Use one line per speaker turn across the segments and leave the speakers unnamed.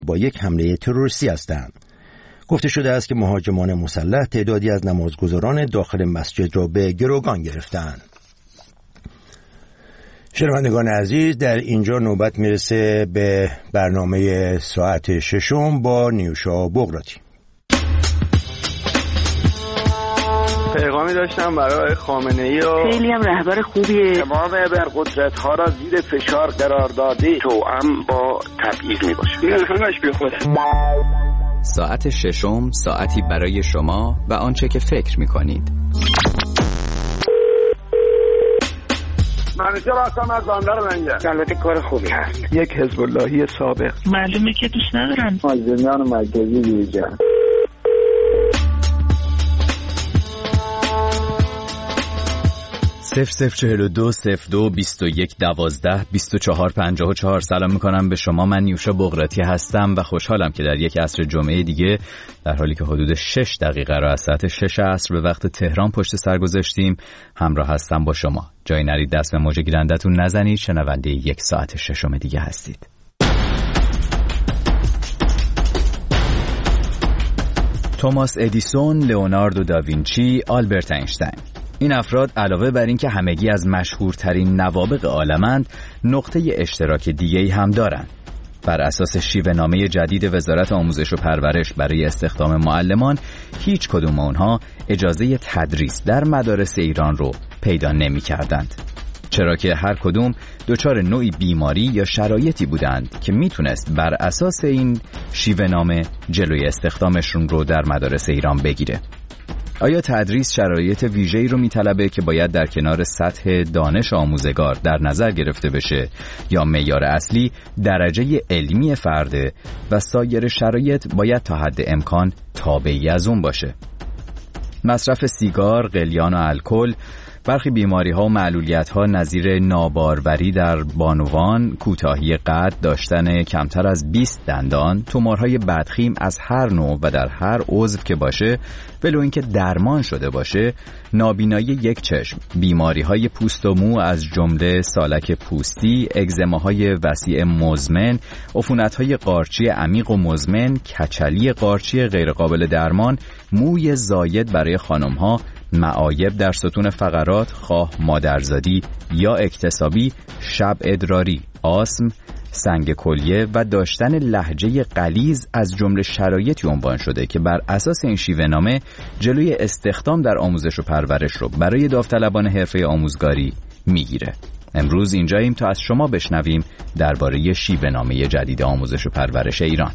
با یک حمله تروریستی هستند. گفته شده است که مهاجمان مسلح تعدادی از نمازگزاران داخل مسجد را به گروگان گرفتند. شنوندگان عزیز، در اینجا نوبت میرسه به برنامه ساعت ششم با نیوشا بغراتی.
پیغامی داشتم برای خامنه‌ای و
خیلی هم رهبر خوبیه.
تمام ابرقدرت‌ها را زیر فشار قرار داده، توأم با تبعیض میباشه.
همش بی خود.
ساعت ششم، ساعتی برای شما و آنچه که فکر میکنید.
منیشه راستم از باندار منگه.
البته کار خوبی هست.
یک حزب اللهی سابق.
معلومه که دوست ندارن.
از زندان مرکزی بیرون.
0042 02 21 12 24 54. سلام میکنم به شما. من نیوشا بغراتی هستم و خوشحالم که در یک عصر جمعه دیگه، در حالی که حدود 6 دقیقه را از ساعت 6 عصر به وقت تهران پشت سر گذاشتیم، همراه هستم با شما. جای نرید دست به موج گیرندتون نزنید. شنونده یک ساعت ششم دیگه هستید. توماس ادیسون، لئوناردو داوینچی، آلبرت اینشتین، این افراد علاوه بر این که همگی از مشهورترین نوابغ عالمند، نقطه اشتراک دیگه‌ای هم دارند. بر اساس شیوه‌نامه جدید وزارت آموزش و پرورش برای استخدام معلمان، هیچ کدوم آنها اجازه تدریس در مدارس ایران رو پیدا نمی‌کردند، چرا که هر کدوم دچار نوعی بیماری یا شرایطی بودند که میتونست بر اساس این شیوه‌نامه جلوی استخدامشون رو در مدارس ایران بگیره. آیا تدریس شرایط ویژه‌ای رو میطلبه که باید در کنار سطح دانش آموزگار در نظر گرفته بشه، یا معیار اصلی درجه علمی فرده و سایر شرایط باید تا حد امکان تابعی از اون باشه؟ مصرف سیگار، قلیان و الکل، برخی بیماری‌ها و معلولیت‌ها نظیر ناباروری در بانوان، کوتاهی قد، داشتن کمتر از 20 دندان، تومورهای بدخیم از هر نوع و در هر عضو که باشه، ولو اینکه درمان شده باشه، نابینایی یک چشم، بیماری‌های پوست و مو از جمله سالک پوستی، اگزماهای وسیع مزمن، عفونت‌های قارچی عمیق و مزمن، کچلی قارچی غیرقابل درمان، موی زاید برای خانم‌ها، معایب در ستون فقرات خواه مادرزادی یا اکتسابی، شب ادراری، آسم، سنگ کلیه و داشتن لهجه غلیظ از جمله شرایطی عنوان شده که بر اساس این شیوه‌نامه جلوی استخدام در آموزش و پرورش رو برای داوطلبان حرفه آموزگاری میگیره. امروز اینجاییم تا از شما بشنویم درباره شیوه‌نامه جدید آموزش و پرورش ایران.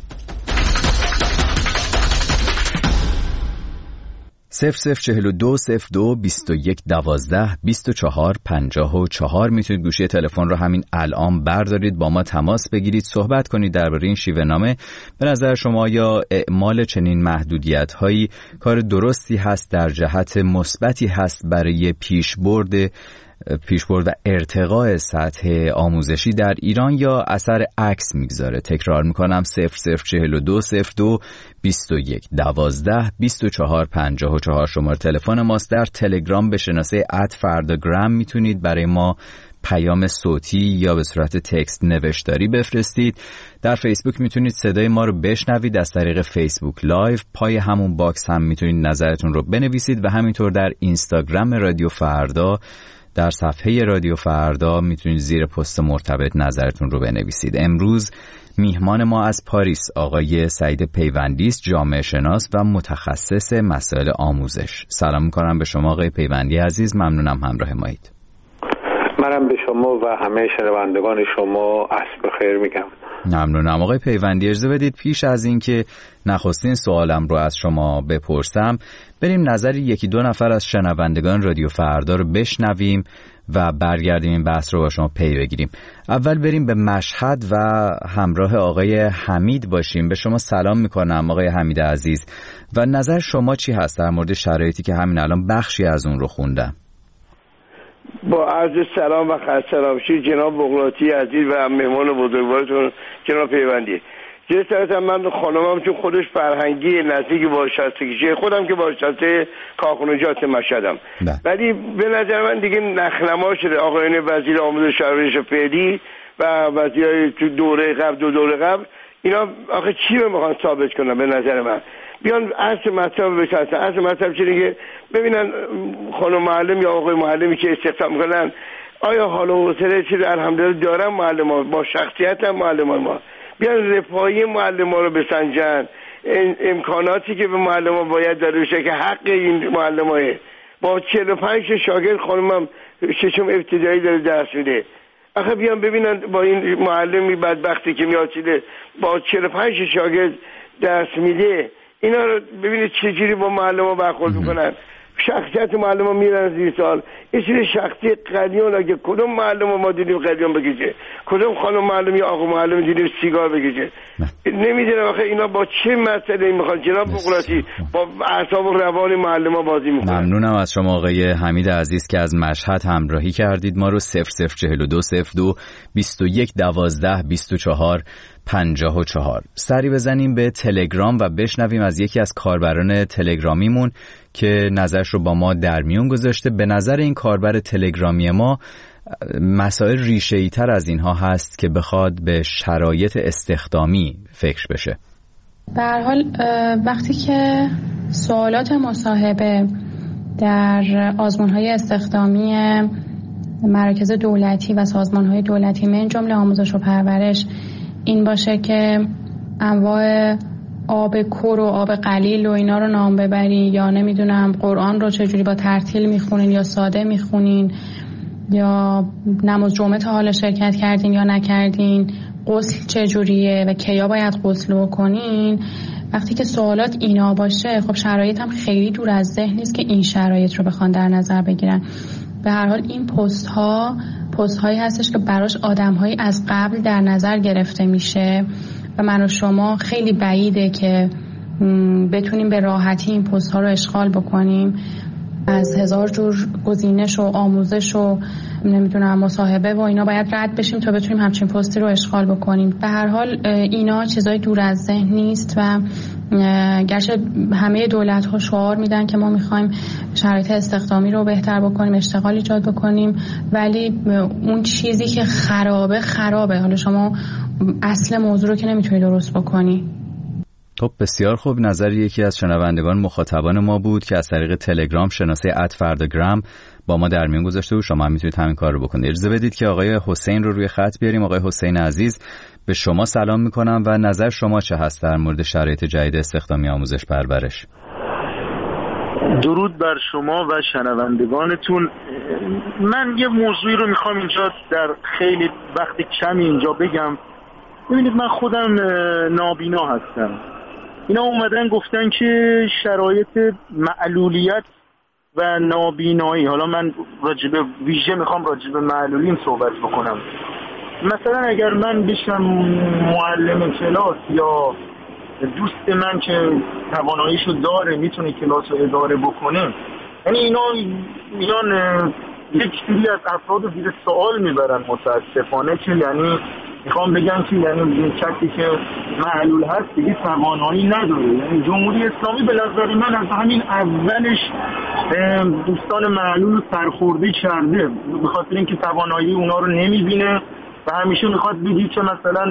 0042 02 21 12 24 54. میتونید گوشی تلفن رو همین الان بردارید، با ما تماس بگیرید، صحبت کنید درباره این شیوه‌نامه. به نظر شما یا اعمال چنین محدودیت‌هایی کار درستی هست، در جهت مثبتی هست برای پیشبرد و ارتقاء سطح آموزشی در ایران، یا اثر عکس میگذاره؟ تکرار میکنم 0042 02 21 12 24 54 شماره تلفن ماست. در تلگرام به شناسه @فرداگرام میتونید برای ما پیام صوتی یا به صورت تکست نوشتاری بفرستید. در فیسبوک میتونید صدای ما رو بشنوید از طریق فیسبوک لایو، پای همون باکس هم میتونید نظرتون رو بنویسید و همینطور در اینستاگرام رادیو فردا، در صفحه رادیو فردا میتونید زیر پست مرتبط نظرتون رو بنویسید. امروز میهمان ما از پاریس آقای سعید پیوندی است، جامعه شناس و متخصص مسائل آموزش. سلام میکنم به شما آقای پیوندی عزیز، ممنونم همراه مایید.
منم به شما و همه شنوندگان شما عصر بخیر میگم.
ممنونم آقای پیوندی. اجازه بدید پیش از این که نخستین سوالم رو از شما بپرسم، بریم نظری یکی دو نفر از شنوندگان رادیو فردا رو بشنویم و برگردیم این بحث رو با شما پی بگیریم. اول بریم به مشهد و همراه آقای حمید باشیم. به شما سلام میکنم آقای حمید عزیز و نظر شما چی هست در مورد شرایطی که همین الان بخشی از اون رو خوندم؟
با عرض سلام و خسته نباشید جناب بغراتی عزیز و مهمان بزرگوارتون جناب پیوندی. جسارتا من خانمم چون خودش فرهنگی نزدیک بازنشستگی، خودم که بازنشسته کارخانجات مشهدم، ولی به نظر من دیگه نخنما شده آقایان وزیر آموزش و پرورش فعلی و وزیرای تو دوره قبل، دو دوره قبل، اینا آخه چی رو میخوان ثابت کنن؟ به نظر من بیان اصل مطلب بچسبن. اصل مطلب چیه دیگه؟ ببینن خانم معلم یا آقای معلمی که استخدام میکنن آیا حال و حوصله چیز الحمدلله دارن معلم‌ها، با شخصیت هم معلمان ما بیان رفاهی معلم‌ها رو بسنجن، امکاناتی که به معلم‌ها باید داده بشه که حق این معلم‌ها با 45 شاگرد خانمم ششم ابتدایی داره درس میده. آخه بیان ببینن با این معلمی بدبختی که میاد چیده با 45 شاگرد درس میده، اینا رو ببینید چجوری با معلم‌ها برخورد میکنن. شخصیت معلم ها میرن زیر سال. این چیز شخصی قلیون اگه کدوم معلم ما دیدیم قلیون بگیجه، کدوم خانم معلم یا آقا معلم دیدیم سیگار بگیجه؟ نمیدونم آخه اینا با چه مسئله میخوان جناب بقراتی با اعصاب و روان معلم ها بازی میکنن.
ممنونم از شما آقای حمید عزیز که از مشهد همراهی کردید ما رو. 004202 21 12 24 54. سری بزنیم به تلگرام و بشنویم از یکی از کاربران تلگرامیمون که نظرش رو با ما در میون گذاشته. به نظر این کاربر تلگرامی ما مسائل ریشه‌ای تر از اینها هست که بخواد به شرایط استخدامی فکر بشه.
به هر حال وقتی که سوالات مصاحبه در آزمون‌های استخدامی مراکز دولتی و سازمان‌های دولتی من جمله آموزش و پرورش این باشه که انواع آب کور و آب قلیل و اینا رو نام ببری، یا نمیدونم قرآن رو چجوری با ترتیل میخونین یا ساده میخونین، یا نماز جمعه تا حالا شرکت کردین یا نکردین، غسل چجوریه و کیا باید غسل بکنین. وقتی که سوالات اینا باشه خب شرایط هم خیلی دور از ذهن نیست که این شرایط رو بخوان در نظر بگیرن. به هر حال این پست هایی هستش که براش آدم هایی از قبل در نظر گرفته میشه و من و شما خیلی بعیده که بتونیم به راحتی این پست ها رو اشغال بکنیم. از هزار جور گزینش و آموزش و نمیدونم مصاحبه و اینا باید رد بشیم تا بتونیم همچین پستی رو اشغال بکنیم. به هر حال اینا چیزای دور از ذهن نیست و گرچه همه دولت ها شعار میدن که ما میخوایم شرایط استخدامی رو بهتر بکنیم، اشتغال ایجاد بکنیم، ولی اون چیزی که خرابه. حالا شما اصل موضوع رو که نمیتونی درست بکنی.
خب بسیار خوب. نظر یکی از شنوندگان مخاطبان ما بود که از طریق تلگرام شناسه @فرداگرام با ما در میون گذاشته بود. شما هم میتونید همین کار رو بکنید. اجازه بدید که آقای حسین رو روی خط بیاریم. آقای حسین عزیز به شما سلام میکنم و نظر شما چه هست در مورد شرایط جدید استخدامی آموزش پرورش؟
درود بر شما و شنوندگانتون. من یه موضوعی رو میخوام اینجا در خیلی وقت کمی اینجا بگم. ببینید من خودم نابینا هستم. اینا اومدن گفتن که شرایط معلولیت و نابینایی، حالا من میخوام راجب معلولین صحبت بکنم. مثلا اگر من بشم معلم کلاس یا دوست من که تواناییشو داره میتونه کلاس رو اداره بکنه، یعنی اینا میان یک سری از افراد رو زیر سوال میبرن متاسفانه، که یعنی میخوام بگم که یعنی کسی که معلول هست دیگه توانایی نداره. یعنی جمهوری اسلامی به نظر من از همین اولش دوستان معلول رو سرخورده کرده، به خاطر اینکه توانایی اونا رو نمیبینه و همیشه میخواد بگی که مثلا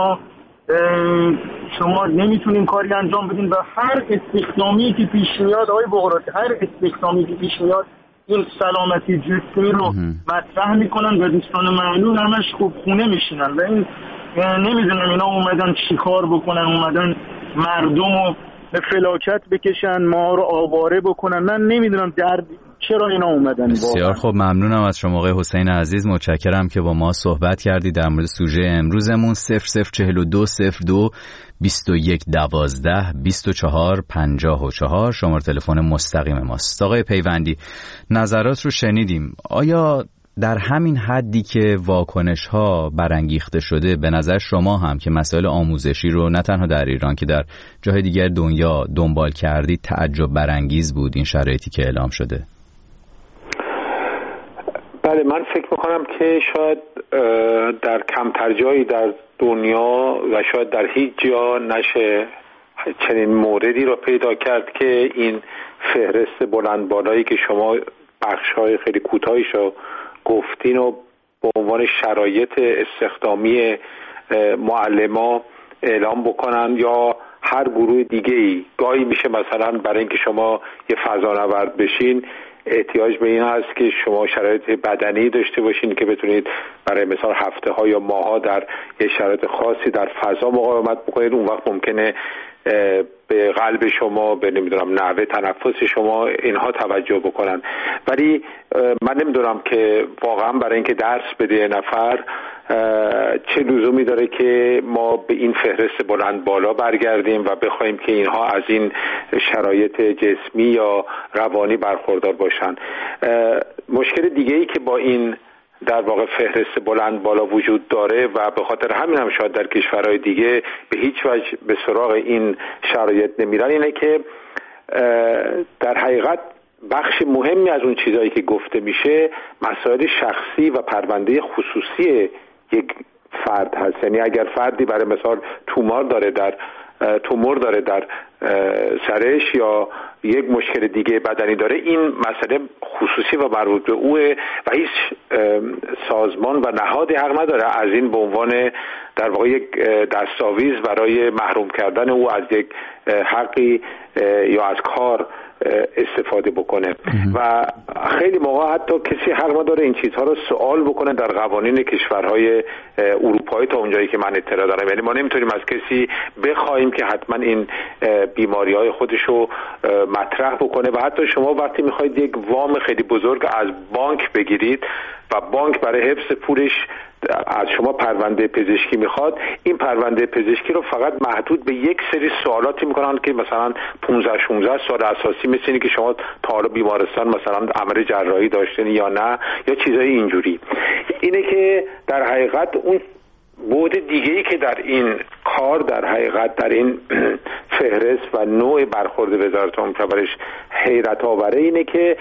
شما نمیتونین کاری انجام بدین و هر استخدامی که پیش میاد آقای بقراتی، هر استخدامی که پیش میاد این سلامتی جسمی رو مطرح میکنن و دوستان معلول همش خوب خونه میشینن و این نمیدونم اینا اومدن چی کار بکنن، اومدن مردم رو به فلاکت بکشن، ما رو آواره بکنن. من نمیدونم چرا اینا اومدن.
بسیار خوب، ممنونم از شما آقای حسین عزیز. متشکرم که با ما صحبت کردید در مورد سوژه امروزمون. 004202 21 12 24 54 شماره تلفن مستقیم ماست. آقای پیوندی، نظرات رو شنیدیم. آیا در همین حدی که واکنش ها برانگیخته شده، به نظر شما هم که مسائل آموزشی رو نه تنها در ایران که در جاهای دیگر دنیا دنبال کردید تعجب برانگیز بود این شرایطی که اعلام شده؟
بله، من فکر میکنم که شاید در کمتر جایی در دنیا و شاید در هیچ جا نشه چنین موردی رو پیدا کرد که این فهرست بلند بالایی که شما بخش‌های خیلی کوتاهیش رو گفتین و به عنوان شرایط استخدامی معلما اعلام بکنن یا هر گروه دیگه‌ای. گاهی میشه مثلا برای اینکه شما یه فضانورد بشین احتیاج به این هست که شما شرایط بدنی داشته باشین که بتونید برای مثال هفته ها یا ماه ها در یه شرایط خاصی در فضا مقاومت بکنید. اون وقت ممکنه به قلب شما، به نمیدونم نحوه تنفس شما اینها توجه بکنن. ولی من نمیدونم که واقعا برای اینکه درس بده نفر چه لزومی داره که ما به این فهرست بلند بالا برگردیم و بخوایم که اینها از این شرایط جسمی یا روانی برخوردار باشن. مشکل دیگه‌ای که با این در واقع فهرست بلند بالا وجود داره و به خاطر همین هم شاید در کشورهای دیگه به هیچ وجه به سراغ این شرایط نمیرن اینه که در حقیقت بخش مهمی از اون چیزایی که گفته میشه مسائل شخصی و پرونده خصوصی یک فرد هست. یعنی اگر فردی برای مثال تومور داره در سرش یا یک مشکل دیگه بدنی داره، این مسئله خصوصی و مربوط به اوه و هیچ سازمان و نهادی حق نداره از این به عنوان در واقع یک دستاویز برای محروم کردن او از یک حقی یا از کار استفاده بکنه. و خیلی موقع حتی کسی حق نداره این چیزها رو سوال بکنه در قوانین کشورهای اروپایی تا اونجایی که من اطلاع دارم. یعنی ما نمیتونیم از کسی بخوایم که حتما این بیماری‌های خودشو مطرح بکنه. و حتی شما وقتی میخواید یک وام خیلی بزرگ از بانک بگیرید و بانک برای حفظ پولش از شما پرونده پزشکی میخواد، این پرونده پزشکی رو فقط محدود به یک سری سوالاتی میکنن که مثلا 15-16 سوال اساسی، مثل اینه که شما تا حالا بیمارستان مثلا عمل جراحی داشتین یا نه، یا چیزای اینجوری. اینه که در حقیقت اون بعد دیگه‌ای که در این کار در حقیقت در این فهرست و نوع برخورد وزارت امور کشورش حیرت آوره اینه که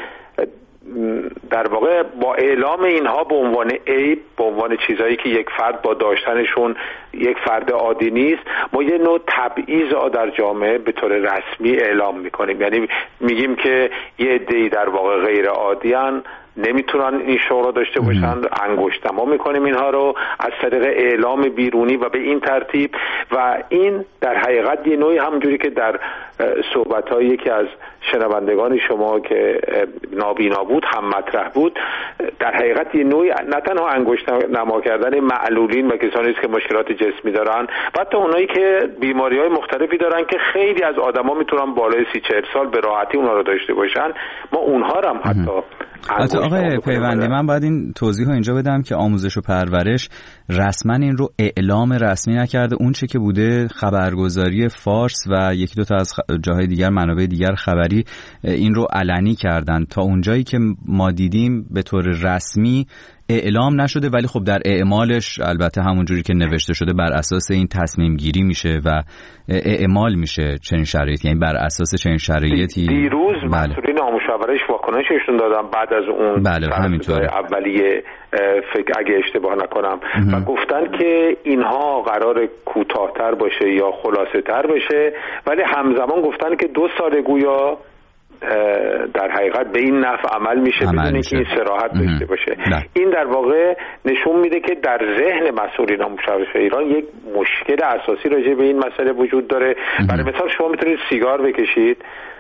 در واقع با اعلام اینها به عنوان عیب، به عنوان چیزایی که یک فرد با داشتنشون یک فرد عادی نیست، ما یه نوع تبعیض در جامعه به طور رسمی اعلام میکنیم. یعنی میگیم که یه عده‌ای در واقع غیر عادیان، نمیتونن این شغل رو داشته باشن، انگشت‌نما میکنیم اینها رو از طریق اعلام بیرونی و به این ترتیب. و این در حقیقت یه نوعی همونجوری که در صحبت‌های یکی از شنوندگان شما که نابینا بود هم مطرح بود، در حقیقت یه نوعی نه تنها انگشت‌نما کردن معلولین و کسانی است که مشکلات جسمی دارن، و حتی اونایی که بیماری‌های مختلفی دارن که خیلی از آدما میتونن بالای 30-40 سال به راحتی اونها رو داشته باشن، ما اونها رو هم حتی
آقای پیوندی، من باید این توضیح رو اینجا بدم که آموزش و پرورش رسما این رو اعلام رسمی نکرده. اون چه که بوده خبرگزاری فارس و یکی دو تا از جاهای دیگر، منابع دیگر خبری این رو علنی کردن. تا اونجایی که ما دیدیم به طور رسمی اعلام نشده، ولی خب در اعمالش البته همونجوری که نوشته شده بر اساس این تصمیم گیری میشه و اعمال میشه چنین شرایطی، یعنی بر اساس چنین شرایطی.
دیروز مسئولین آموزش و پرورش واکنششون دادن بعد از اون اولیه فکر اگه اشتباه نکنم و گفتن که اینها قرار کوتاه‌تر باشه یا خلاصه‌تر بشه، ولی همزمان گفتن که 2 سال گویا در حقیقت به این نحو عمل میشه بدون اینکه این صراحت داشته باشه. این در واقع نشون میده که در ذهن مسئولین آموزش و پرورش ایران یک مشکل اساسی راجع به این مسئله وجود داره. برای مثال شما میتونید سیگار بکشید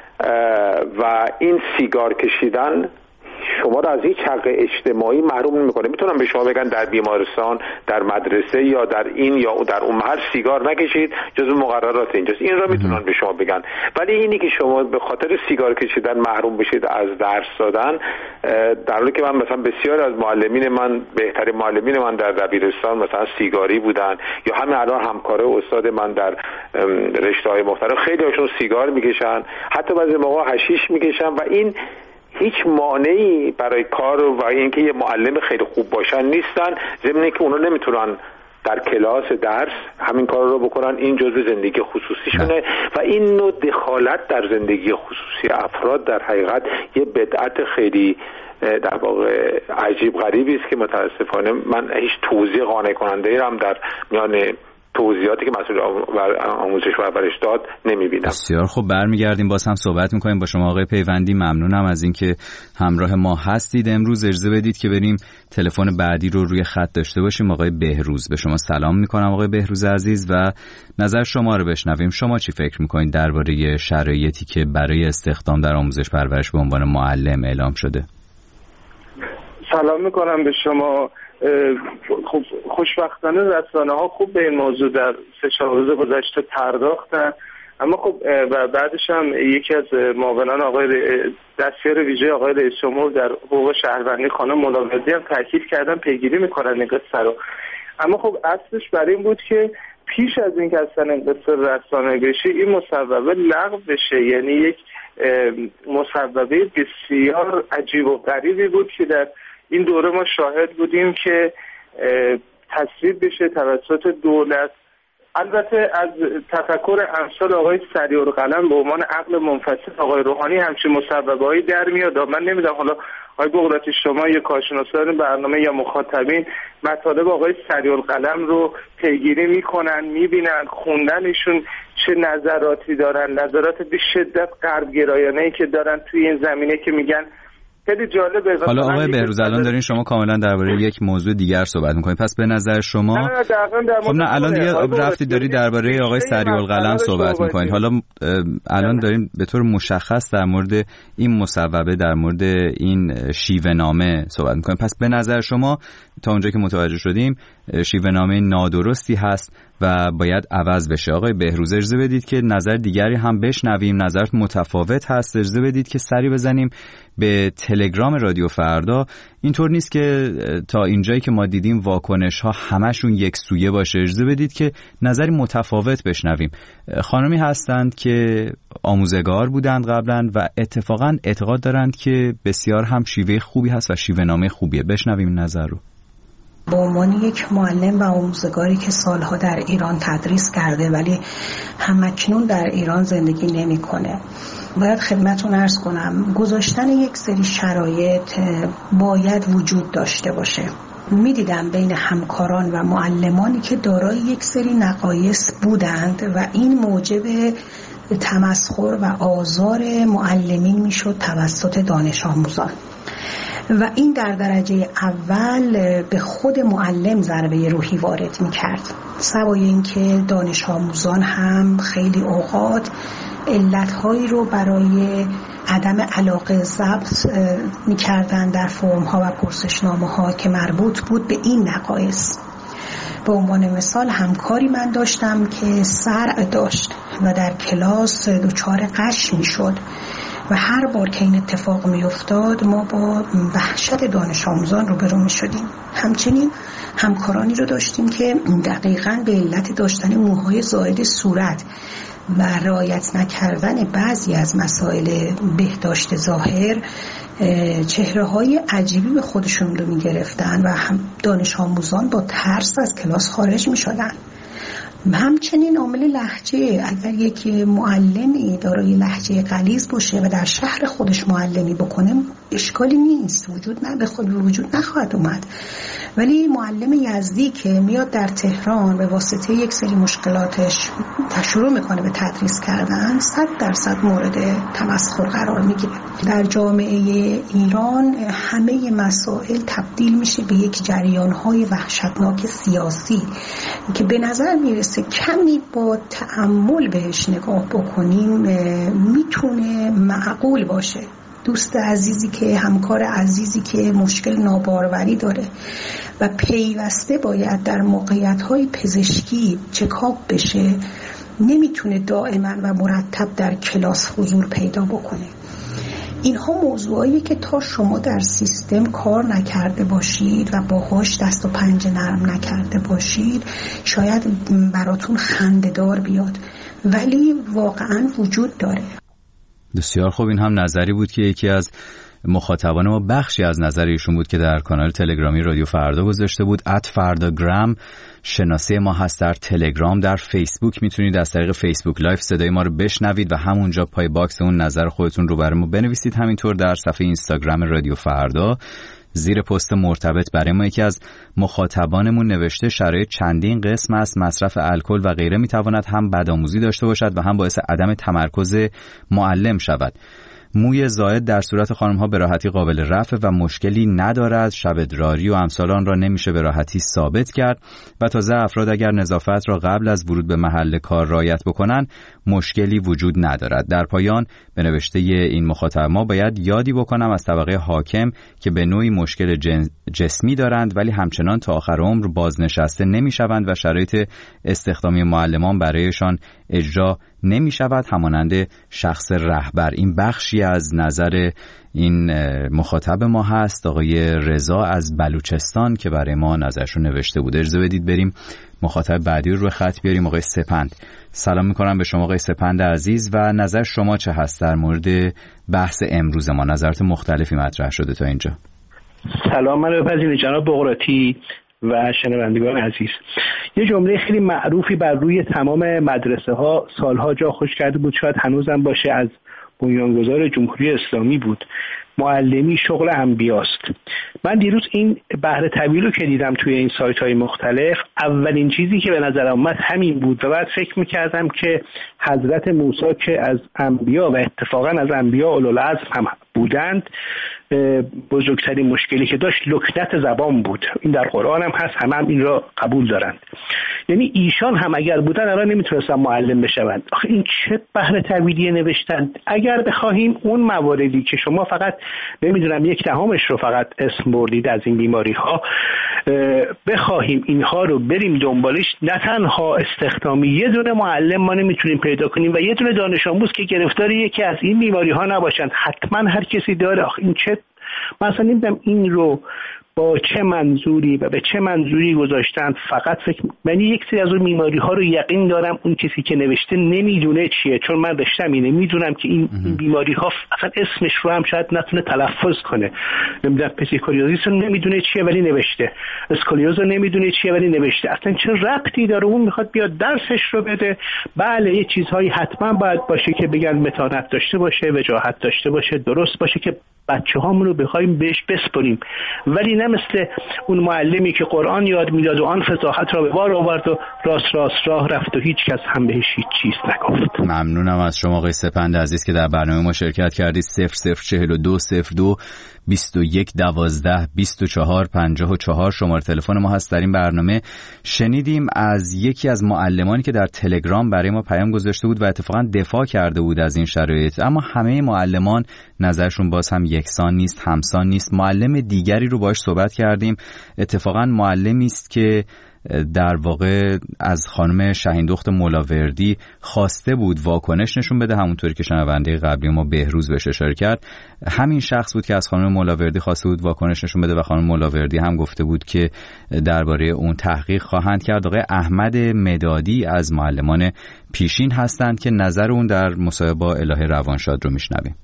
و این سیگار کشیدن شما را از هیچ حق اجتماعی محروم نمیکنه. میتونم به شما بگن در بیمارستان، در مدرسه یا در این یا در اون محل سیگار نکشید، جزو مقررات اینجاست. این را میتونن به شما بگن. ولی اینی که شما به خاطر سیگار کشیدن محروم بشید از درس دادن، در حالی که من مثلا بسیار از معلمین من، بهترین معلمین من در دبیرستان مثلا سیگاری بودن، یا همین الان همکاره استاد من در رشته‌های مختلف خیلی هاشون سیگار میکشن، حتی بعضی موقع حشیش میکشن و این هیچ مانعی برای کار و اینکه یه معلم خیلی خوب باشن نیستن، ضمن اینکه اونا نمیتونن در کلاس درس همین کار رو بکنن. این جزء زندگی خصوصیشونه و این نوع دخالت در زندگی خصوصی افراد در حقیقت یه بدعت خیلی در واقع عجیب غریبی است که متاسفانه من هیچ توضیح قانع کننده ای هم در میان توضیحاتی که مسئول آموزش و پرورش داد نمیبینم.
بسیار خب، برمیگردیم باز هم صحبت میکنیم با شما آقای پیوندی. ممنونم از اینکه همراه ما هستید. امروز اجازه بدید که بریم تلفن بعدی رو روی خط داشته باشیم. آقای بهروز، به شما سلام میکنم آقای بهروز عزیز و نظر شما رو بشنویم. شما چی فکر میکنید درباره شرایطی که برای استخدام در آموزش پرورش به عنوان معلم اعلام شده؟
سلام میکنم به شما. خب خوشبختانه رسانه‌ها خوب به این موضوع در 3-4 روز گذشته پرداختن، اما خب و بعدش هم یکی از معاونان آقای دستیار ویژه آقای رئیس جمهور در حقوق شهروندی خانم ملاوردی هم تاکید کردن پیگیری میکنن این قصه رو. اما خب اصلش برای این بود که پیش از اینکه اصلا این قصه رسانه بشه این مصوبه لغو بشه، یعنی یک مصوبه بسیار عجیب و غریبی بود که در این دوره ما شاهد بودیم که تصویب بشه توسط دولت. البته از تفکر امثال آقای سریع‌القلم به عنوان عقل منفصل آقای روحانی همچین مصوبه‌هایی در میاد. من نمیدونم حالا آقای بغراتی شما یا کارشناسان برنامه یا مخاطبین مطالب آقای سریع‌القلم رو پیگیری میکنن، میبینن، خوندن ایشون چه نظراتی دارن، نظرات به شدت غربگرایانه‌ای که دارن توی این زمینه که میگن خیلی جالبه.
حالا آقای بهروز الان دارین شما کاملا درباره یک موضوع دیگر صحبت می‌کنید، پس به نظر شما خب نه الان دیگه رفتید دارید درباره آقای سریع‌القلم صحبت می‌کنید. حالا الان داریم به طور مشخص در مورد این مصوبه، در مورد این شیوه نامه صحبت می‌کنید. پس به نظر شما تا اونجایی که متوجه شدیم شیوه نامه نادرستی هست و باید عوض بشه. آقای بهروز اجازه بدید که نظر دیگری هم بشنویم، نظرت متفاوت هست. اجازه بدید که سری بزنیم به تلگرام رادیو فردا. اینطور نیست که تا اینجایی که ما دیدیم واکنش ها همشون یک سویه باشه. اجازه بدید که نظری متفاوت بشنویم. خانمی هستند که آموزگار بودند قبلا و اتفاقا اعتقاد دارند که بسیار هم شیوه خوبی هست و شیوه نامه خوبیه. بشنویم نظر رو.
به عنوان یک معلم و آموزگاری که سالها در ایران تدریس کرده ولی همکنون در ایران زندگی نمی‌کنه، باید خدمتتون عرض کنم گذاشتن یک سری شرایط باید وجود داشته باشه. می‌دیدم بین همکاران و معلمانی که دارای یک سری نقایص بودند و این موجب تمسخر و آزار معلمین میشد توسط دانش آموزان و این در درجه اول به خود معلم ضربه روحی وارد می‌کرد، سوای اینکه دانش آموزان هم خیلی اوقات علت‌هایی رو برای عدم علاقه ضبط می‌کردن در فرم‌ها و پرسشنامه‌ها که مربوط بود به این نقایص. به عنوان مثال همکاری من داشتم که صرع داشت و در کلاس دچار غش می‌شد و هر بار که این اتفاق می افتاد ما با وحشت دانش آموزان روبرو می شدیم. همچنین همکارانی رو داشتیم که دقیقاً به علت داشتن موهای زائد صورت و رعایت نکردن بعضی از مسائل بهداشت ظاهر چهره‌های عجیبی به خودشون رو می گرفتن و هم دانش آموزان با ترس از کلاس خارج می شدن. همچنین عامل لهجه، اگر یک معلمی دارای لهجه غلیظ باشه و در شهر خودش معلمی بکنه اشکالی نیست، وجود نخواهد اومد. ولی معلم یزدی که میاد در تهران به واسطه یک سری مشکلاتش شروع میکنه به تدریس کردن 100% مورد تمسخر قرار میگیره. در جامعه ایران همه مسائل تبدیل میشه به یک جریانهای وحشتناک سیاسی که به نظر میرسه کمی با تأمل بهش نگاه بکنیم میتونه معقول باشه. دوست عزیزی که همکار عزیزی که مشکل ناباروری داره و پیوسته باید در موقعیت‌های پزشکی چکاپ بشه نمیتونه دائما و مرتب در کلاس حضور پیدا بکنه. اینها موضوعایی که تا شما در سیستم کار نکرده باشید و باهاش دست و پنجه نرم نکرده باشید شاید براتون خنده‌دار بیاد ولی واقعا وجود داره.
بسیار خوب، این هم نظری بود که یکی از مخاطبان ما بخشی از نظر ایشون بود که در کانال تلگرامی رادیو فردا گذاشته بود. @فرداگرام شناسه ما هست در تلگرام. در فیسبوک میتونید از طریق فیسبوک لایف صدای ما رو بشنوید و همونجا پای باکس اون نظر خودتون رو برای ما بنویسید. همینطور در صفحه اینستاگرام رادیو فردا زیر پست مرتبط برای ما یکی از مخاطبانمون نوشته شرایط چندین قسم است. مصرف الکل و غیره میتواند هم بدآموزی داشته باشد و هم باعث عدم تمرکز معلم شود. موی زائد در صورت خانم‌ها به راحتی قابل رفع و مشکلی ندارد. شب ادراری و امثال آن را نمیشه به راحتی ثابت کرد و تازه افراد اگر نظافت را قبل از ورود به محل کار رعایت بکنند مشکلی وجود ندارد. در پایان به نوشته این مخاطب ما باید یادی بکنم از طبقه حاکم که به نوعی مشکل جسمی دارند ولی همچنان تا آخر عمر بازنشسته نمیشوند و شرایط استخدامی معلمان برایشان اجرا نمی شود همانند شخص رهبر. این بخشی از نظر این مخاطب ما هست، آقای رضا از بلوچستان که برای ما نظرشو نوشته بود. اجازه بدید بریم مخاطب بعدی رو خط بیاریم. آقای سپند. سلام میکنم به شما آقای سپند عزیز و نظر شما چه هست در مورد بحث امروز ما؟ نظرات مختلفی مطرح شده تا اینجا.
سلام، من بپذیرید جناب بغراتی و شنوندگان عزیز. یه جمله خیلی معروفی بر روی تمام مدرسه ها سالها جا خوش کرده بود، شاید هنوزم باشه، از بنیانگذار جمهوری اسلامی بود: معلمی شغل انبیاست. من دیروز این بحر طویل رو که دیدم توی این سایت های مختلف، اولین چیزی که به نظر آمد همین بود و بعد فکر میکردم که حضرت موسی که از انبیا و اتفاقا از انبیا اولوالعزم هم بودند، بزرگترین مشکلی که داشت لکنت زبان بود. این در قرآن هم هست، هم این را قبول دارند. یعنی ایشان هم اگر بودن الان نمیتونستن معلم بشوند. آخه این چه بحر طویلی نوشتند. اگر بخواهیم اون مواردی که شما فقط نمیدونم 1/10 رو فقط اسم بردید از این بیماری ها، بخواهیم اینها رو بریم دنبالش، نه تنها استخدامی یه دونه معلم ما نمیتونیم پیدا کنیم و یه دونه دانش آموز که گرفتار یکی از این بیماری ها نباشند. حتما هر کسی داره. آخه این چه، مثلا نمیدونم این رو با چه منظوری و به چه منظوری گذاشتن. فقط من یک سری از اون بیماری ها رو یقین دارم اون کسی که نوشته نمیدونه چیه، چون من رشتم اینه، میدونم که این بیماری ها اصلا اسمش رو هم شاید نتونه تلفظ کنه. نمیدونم پسیکوریوزیس رو نمیدونه چیه ولی نوشته، اسکولیوز رو نمیدونه چیه ولی نوشته. اصلا چه ربطی داره؟ اون میخواد بیاد درسش رو بده. بله یه چیزهایی حتما باید باشه که بگن متانت داشته باشه، وجاهت داشته باشه، درست باشه که بچه هامون رو بخوایم بهش بسپریم، ولی نه مثل اون معلمی که قرآن یاد میداد و آن فصاحت را به بار آورد و راست راه رفت و هیچ کس هم بهش هیچ چیز نگفت.
ممنونم از شما آقای سپند عزیز که در برنامه ما شرکت کردید. 0042 02 21 12 24 54 شماره تلفن ما هست در این برنامه. شنیدیم از یکی از معلمانی که در تلگرام برای ما پیام گذاشته بود و اتفاقا دفاع کرده بود از این شرایط، اما همه معلمان نظرشون باز هم یکسان نیست، همسان نیست. معلم دیگری رو باهاش صحبت کردیم، اتفاقا معلمی است که در واقع از خانم شهیندخت مولاوردی خواسته بود واکنش نشون بده، همونطوری که شنونده قبلی ما بهروز بهش اشاره کرد. همین شخص بود که از خانم مولاوردی خواسته بود واکنش نشون بده و خانم مولاوردی هم گفته بود که درباره اون تحقیق خواهند کرد. آقای احمد مدادی از معلمان پیشین هستند که نظر اون در مصاحبه با الهه روانشاد رو میشنویم.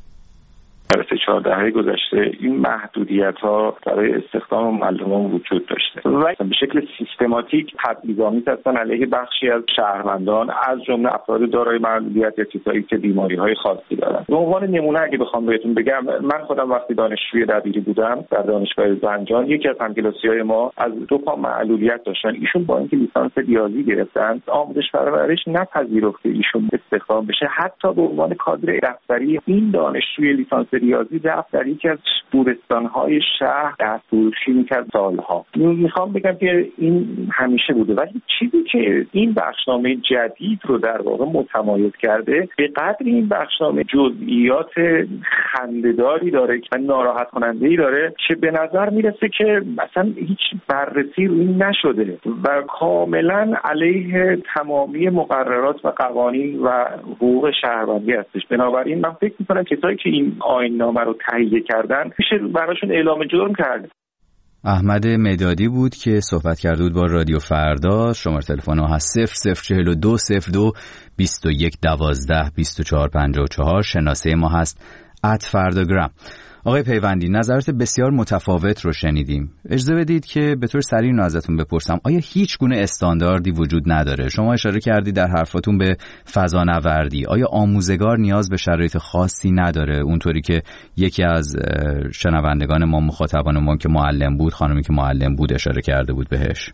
در 4 دهه گذشته این محدودیت‌ها برای استخدام معلمان وجود داشته و به شکل سیستماتیک تبعیض‌آمیز هستن علیه بخشی از شهروندان، از جمله افراد دارای محدودیت یا کسایی که بیماری‌های خاصی دارن. به عنوان نمونه اگه بخوام بهتون بگم، من خودم وقتی دانشجوی دبیری بودم در دانشگاه زنجان، یکی از همکلاسی‌های ما از 2 پا معلولیت داشتن. ایشون با اینکه لیسانس ریاضی گرفتن، آموزش پرورش نپذیرفت که ایشون استخدام بشه. حتی به عنوان کادر دفتری این دانشجوی لیسانس ریاضی رفت در یکی از گورستان‌های شهر دستفروشی می‌کرد سالها. میخوام بگم که این همیشه بوده، ولی چیزی که این بخشنامه جدید رو در واقع متمایز کرده، به قدر این بخشنامه جزئیات خنده‌داری داره و ناراحت کننده‌ای داره که به نظر میرسه که مثلا هیچ بررسی روی این نشده و کاملا علیه تمامی مقررات و قوانین و حقوق شهروندی هستش. بنابراین من فکر می‌کنم کسایی که این آیین‌نامه رو تهیه کردن میشه براشون اعلام جرم کرد.
احمد مدادی بود که صحبت کرده بود با رادیو فردا. شماره تلفن ما هست 0042 02 21 12 24 54. شناسه ما هست @فرداگرام. آقای پیوندی، نظرات بسیار متفاوت رو شنیدیم. اجازه بدید که به طور سریع اینو ازتون بپرسم. آیا هیچ گونه استانداردی وجود نداره؟ شما اشاره کردید در حرفاتون به فضانوردی. آیا آموزگار نیاز به شرایط خاصی نداره؟ اونطوری که یکی از شنوندگان ما، مخاطبان ما که معلم بود، خانمی که معلم بود، اشاره کرده بود بهش.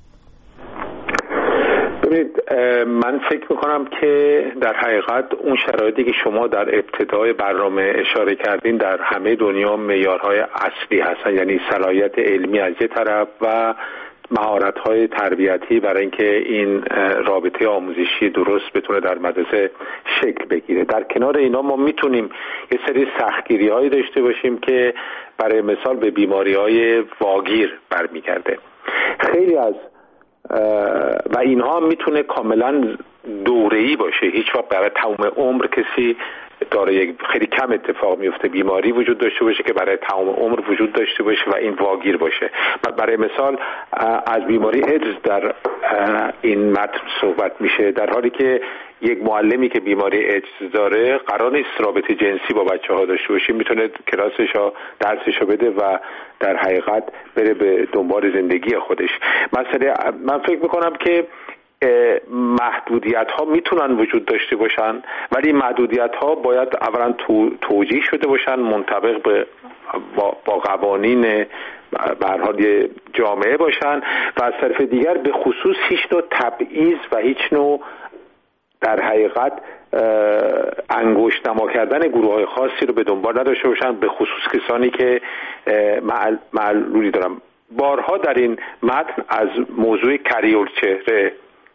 ببینید، من فکر میکنم که در حقیقت اون شرایطی که شما در ابتدای برنامه اشاره کردین در همه دنیا معیارهای اصلی هستن، یعنی صلاحیت علمی از یه طرف و مهارت‌های تربیتی برای اینکه این رابطه آموزشی درست بتونه در مدرسه شکل بگیره. در کنار اینا ما میتونیم یه سری سختگیری‌هایی داشته باشیم که برای مثال به بیماری‌های واگیر برمیگرده. خیلی از و اینها میتونه کاملا دوره‌ای باشه، هیچ وقت برای تمام عمر کسی داره خیلی کم اتفاق میفته بیماری وجود داشته باشه که برای تمام عمر وجود داشته باشه و این واگیر باشه. برای مثال از بیماری ایدز در این متن صحبت میشه، در حالی که یک معلمی که بیماری ایدز داره قرار نیست رابطه جنسی با بچه‌ها داشته باشه، میتونه کلاسشو درسشو بده و در حقیقت بره به دنبال زندگی خودش. مثلا من فکر میکنم که محدودیت ها میتونن وجود داشته باشن، ولی محدودیت ها باید اولا توجیه شده باشن، منطبق با قوانین به هر حال جامعه باشن و از طرف دیگر به خصوص هیچ نوع تبعیض و هیچ نوع در حقیقت انگشت نما کردن گروه های خاصی رو به دنبال نداشته باشن، به خصوص کسانی که معلولی دارن. بارها در این متن از موضوع کریول چهره،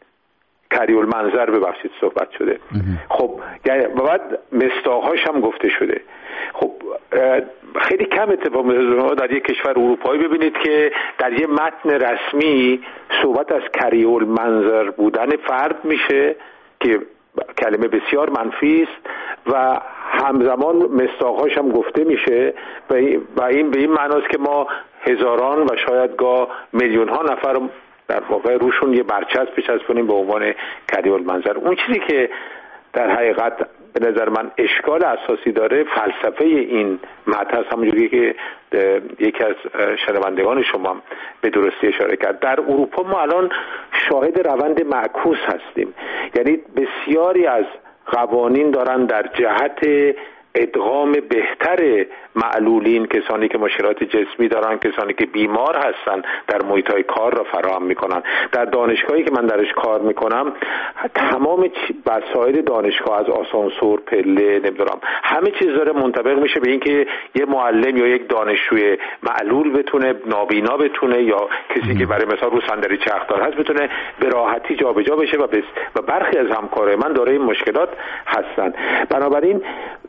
کریول منظر ببخشید صحبت شده. خب و بعد مصداق‌هاش هم گفته شده. خب خیلی کم اتفاق میفته در یک کشور اروپایی ببینید که در یه متن رسمی صحبت از کریول منظر بودن فرد میشه که کلمه بسیار منفی است و همزمان مصداق‌هاش هم گفته میشه و این به این معناست که ما هزاران و شاید گاه میلیون ها نفر در واقع روشون یه برچسب بچسبونیم به عنوان کریول منظر. اون چیزی که در حقیقت به نظر من اشکال اساسی داره فلسفه این متن هست، همونجوری که یکی از شنوندگان شما به درستی اشاره کرد. در اروپا ما الان شاهد روند معکوس هستیم، یعنی بسیاری از قوانین دارن در جهت ادغام بهتر معلولین، کسانی که مشکلات جسمی دارن، کسانی که بیمار هستن، در محیط‌های کار را فراهم میکنن. در دانشگاهی که من درش کار میکنم تمام وسایل دانشگاه از آسانسور، پله، نمیدونم همه چیز داره منطبق میشه به اینکه یه معلم یا یک دانشجوی معلول بتونه، نابینا بتونه، یا کسی که برای مثال رو صندلی چرخدار هست بتونه به راحتی جابجا بشه و برخی از همکارای من دارای این مشکلات هستن. بنابراین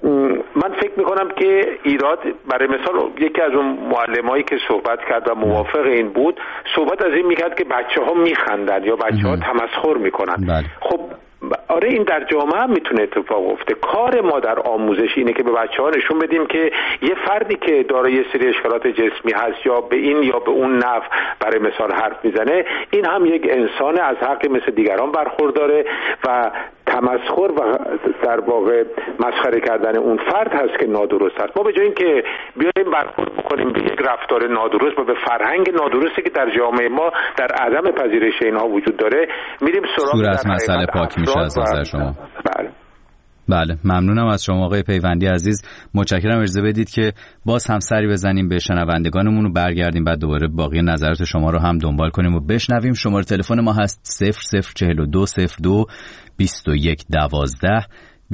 من فکر میکنم که ایراد برای مثال یکی از اون معلمایی که صحبت کرد و موافق این بود، صحبت از این میکرد که بچه‌ها میخندن یا بچه‌ها تمسخر میکنن. خب آره این در جامعه هم میتونه اتفاق افته. کار ما در آموزش اینه که به بچه‌ها نشون بدیم که یه فردی که دارای یه سری اشکالات جسمی هست یا به این یا به اون نحو برای مثال حرف میزنه، این هم یک انسان از حق مثل دیگران برخورداره و تمسخر و در واقع مسخره کردن اون فرد هست که نادرست است. ما به جای اینکه بیایم برخورد بکنیم به یک رفتار نادرست و به فرهنگ نادرستی که در جامعه ما در عدم پذیرش اینها وجود داره میریم سراغ
از مسئله پاک میشه از نظر شما. بله ممنونم از شما آقای پیوندی عزیز. متشکرم. اجازه بدید که باز هم سری بزنیم به شنوندگانمون و برگردیم، بعد دوباره باقی نظرات شما رو هم دنبال کنیم و بشنویم. شماره تلفن ما هست 004202 2112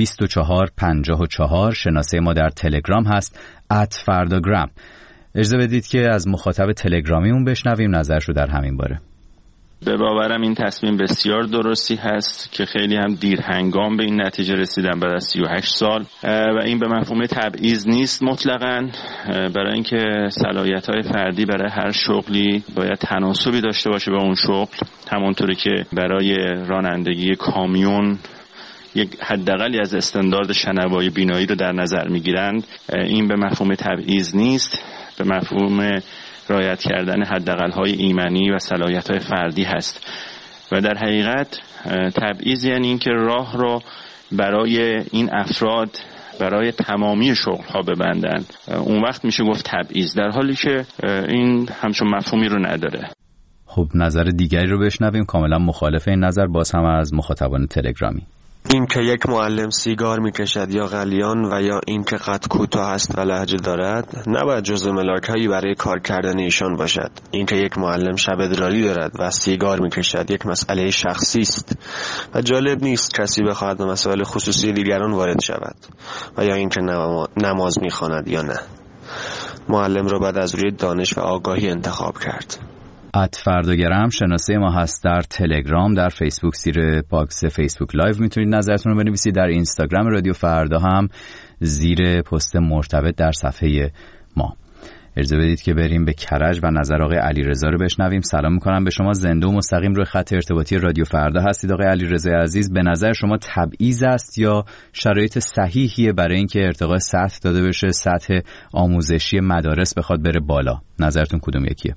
2454. شناسه ما در تلگرام هست @فرداگرام. اجازه بدید که از مخاطب تلگرامیمون بشنویم نظرشو در همین باره.
به باورم این تصمیم بسیار درستی هست که خیلی هم دیر هنگام به این نتیجه رسیدن بعد از 38 سال و این به مفهوم تبعیض نیست مطلقاً، برای اینکه صلاحیت‌های فردی برای هر شغلی باید تناسبی داشته باشه به اون شغل، همونطوری که برای رانندگی کامیون یک حداقلی از استاندارد شنوایی بینایی رو در نظر میگیرند. این به مفهوم تبعیض نیست، به مفهوم رعایت کردن حداقل‌های ایمنی و صلاحیت‌های فردی هست و در حقیقت تبعیض یعنی اینکه راه رو برای این افراد برای تمامی شغل ها ببندن، اون وقت میشه گفت تبعیض، در حالی که این همچون مفهومی رو نداره.
خب نظر دیگری رو بشنویم. کاملا مخالف این نظر باز هم از مخاطبان تلگرامی.
این که یک معلم سیگار میکشد یا غلیان و یا این که قد کوتاه است و لهجه دارد نباید جزو ملاک‌هایی برای کار کردن ایشان باشد. این که یک معلم شب ادراری دارد و سیگار میکشد یک مسئله شخصی است و جالب نیست کسی بخواهد به مسائل خصوصی دیگران وارد شود و یا این که نماز میخواند یا نه. معلم را بعد از روی دانش و آگاهی انتخاب کرد.
@فرداگرم شناسه ما هست در تلگرام، در فیسبوک زیر باکس فیسبوک لایو میتونید نظرتون رو بنویسید. در اینستاگرام رادیو فردا هم زیر پست مرتبط در صفحه ما. اجازه بدید که بریم به کرج و نظر آقای علیرضا رو بشنویم. سلام میکنم به شما، زنده و مستقیم روی خط ارتباطی رادیو فردا هستید. آقای علیرضا عزیز، به نظر شما تبعیض است یا شرایط صحیحیه برای اینکه ارتقاء سطح داده بشه، سطح آموزشی مدارس بخواد بره بالا؟ نظرتون کدوم یکیه؟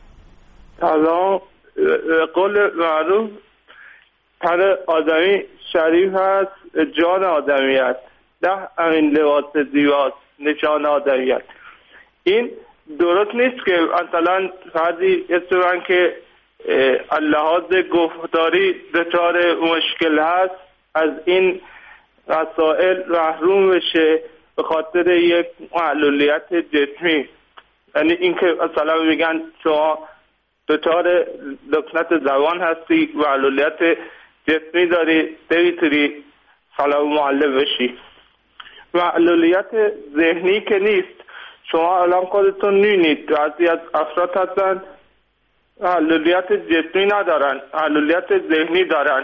سلام. قول معروف تن آدمی شریف هست، جان آدمیت ده این لباس زیباست نشان آدمیت. این درست نیست که مثلا فردی اسمن که اللحاظ گفتاری دچار مشکل هست از این مسائل محروم بشه به خاطر یک معلولیت جسمی. یعنی اینکه مثلا میگن شما دچار لکنت زبان هستی، معلولیت جسمی داری، نمیتونی سلام معلم بشی. معلولیت ذهنی که نیست. شما الان خودتون می‌بینید بعضی از افراد هستن معلولیت جسمی ندارن، معلولیت ذهنی دارن.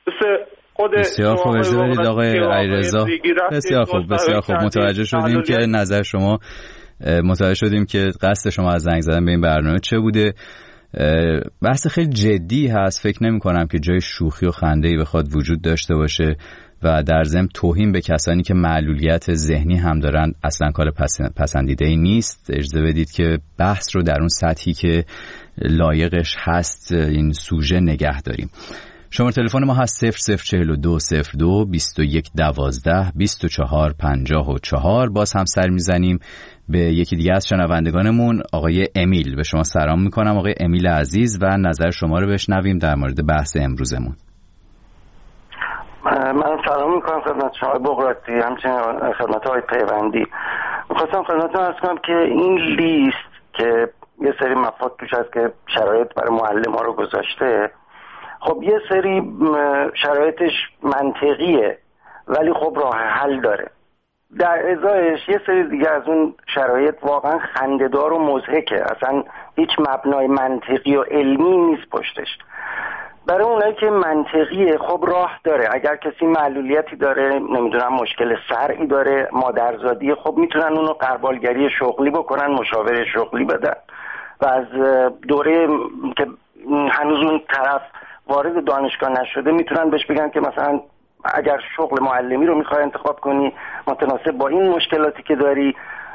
بسیار خوب، اجازه بدید آقای علیرضا. بسیار خوب متوجه شدیم که نظر شما، متوجه شدیم که قصد شما از زنگ زدن به این برنامه چه بوده. بحث خیلی جدی هست، فکر نمی کنم که جای شوخی و خنده‌ای بخواد وجود داشته باشه و در ضمن توهین به کسانی که معلولیت ذهنی هم دارن اصلا کار پسندیده‌ای نیست. اجازه بدید که بحث رو در اون سطحی که لایقش هست این سوژه نگه داریم. شماره تلفن ما هست 0042 02 21 12 24 54. باز هم سر میزنیم به یکی دیگه از شنوندگانمون، آقای امیل. به شما سلام میکنم آقای امیل عزیز و نظر شما رو بشنویم در مورد بحث امروزمون.
من سلام میکنم خدمت شما بغراتی، همچنین خدمت های پیوندی. میخواستم خدمتتون عرض کنم که این لیست که یه سری مفاد توش هست که شرایط برای معلم ها رو گذاشته، خب یه سری شرایطش منطقیه ولی خب راه حل داره. در ازایش یه سری دیگه از اون شرایط واقعا خنده‌دار و مضحکه، اصلا هیچ مبنای منطقی و علمی نیست پشتش. برای اونایی که منطقیه خب راه داره. اگر کسی معلولیتی داره، نمیدونم مشکل صرعی داره، مادرزادی، خب میتونن اونو غربالگری شغلی بکنن، مشاوره شغلی بدن و از دوره که هنوز اون طرف وارد دانشگاه نشده میتونن بهش بگن که مثلا اگر شغل معلمی رو میخوای انتخاب کنی متناسب با این مشکلاتی که داری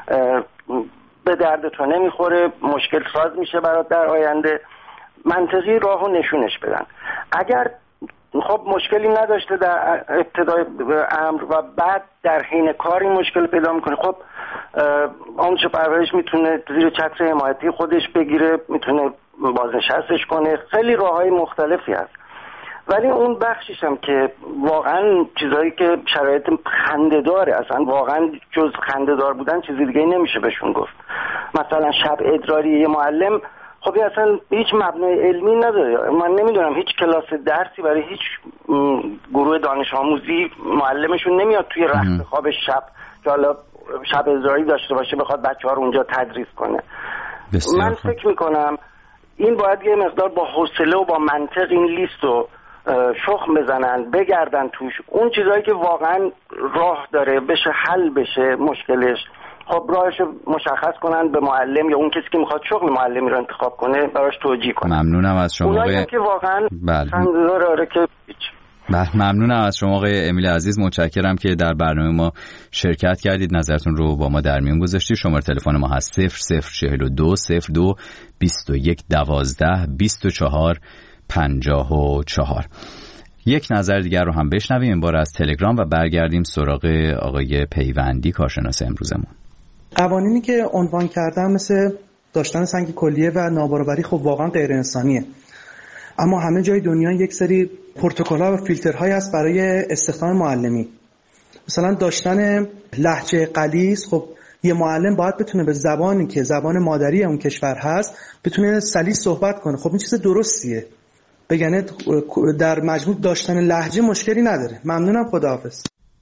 به درد تو نمیخوره، مشکل ساز میشه برات در آینده، منطقی راهو نشونش بدن. اگر خب مشکلی نداشته در ابتدای امر و بعد در حین کاری مشکل پیدا میکنه، خب آموزش پرورش میتونه زیر چتر حمایتی خودش بگیره، میتونه بازنشستش کنه، خیلی راههای مختلفی هست. ولی اون بخشیش هم که واقعا چیزایی که شرایط خنده‌داره، اصلا واقعا جز خنده‌دار بودن چیزی دیگه نمیشه بهشون گفت. مثلا شب ادراری یه معلم خب اصلا هیچ مبنای علمی نداره. من نمیدونم هیچ کلاس درسی برای هیچ گروه دانش آموزی معلمشون نمیاد توی رخت خواب شب که حالا شب ادراری داشته باشه بخواد بچه‌ها رو اونجا تدریس کنه. من فکر میکنم این باید یه مقدار با حوصله و با منطق این لیست رو شخم بزنن، بگردن توش اون چیزایی که واقعا راه داره بشه حل بشه مشکلش، خب راهش مشخص کنن به معلم یا اون کسی که میخواد شغل معلمی رو انتخاب کنه براش توجیه کنن.
ممنونم از شما
اونایی که واقعا داره که
ممنونم از شما آقای امیل عزیز، متشکرم که در برنامه ما شرکت کردید، نظرتون رو با ما در میون گذاشتید. شماره تلفن ما هست 0042 02 21 12 24 54. یک نظر دیگر رو هم بشنویم این بار از تلگرام و برگردیم سراغ آقای پیوندی کارشناس امروزمون.
قوانینی که عنوان کردم مثل داشتن سنگ کلیه و نابرابری خب واقعا غیر انسانیه، اما همه جای دنیا یک سری پروتکل‌ها و فیلترهایی هست برای استخدام معلمی. مثلا داشتن لهجه غلیظ، خب یه معلم باید بتونه به زبانی که زبان مادری اون کشور هست بتونه سلیس صحبت کنه. خب این چیز درستیه، بگنه در مجموع داشتن لهجه مشکلی نداره. ممنونم، خداحافظ.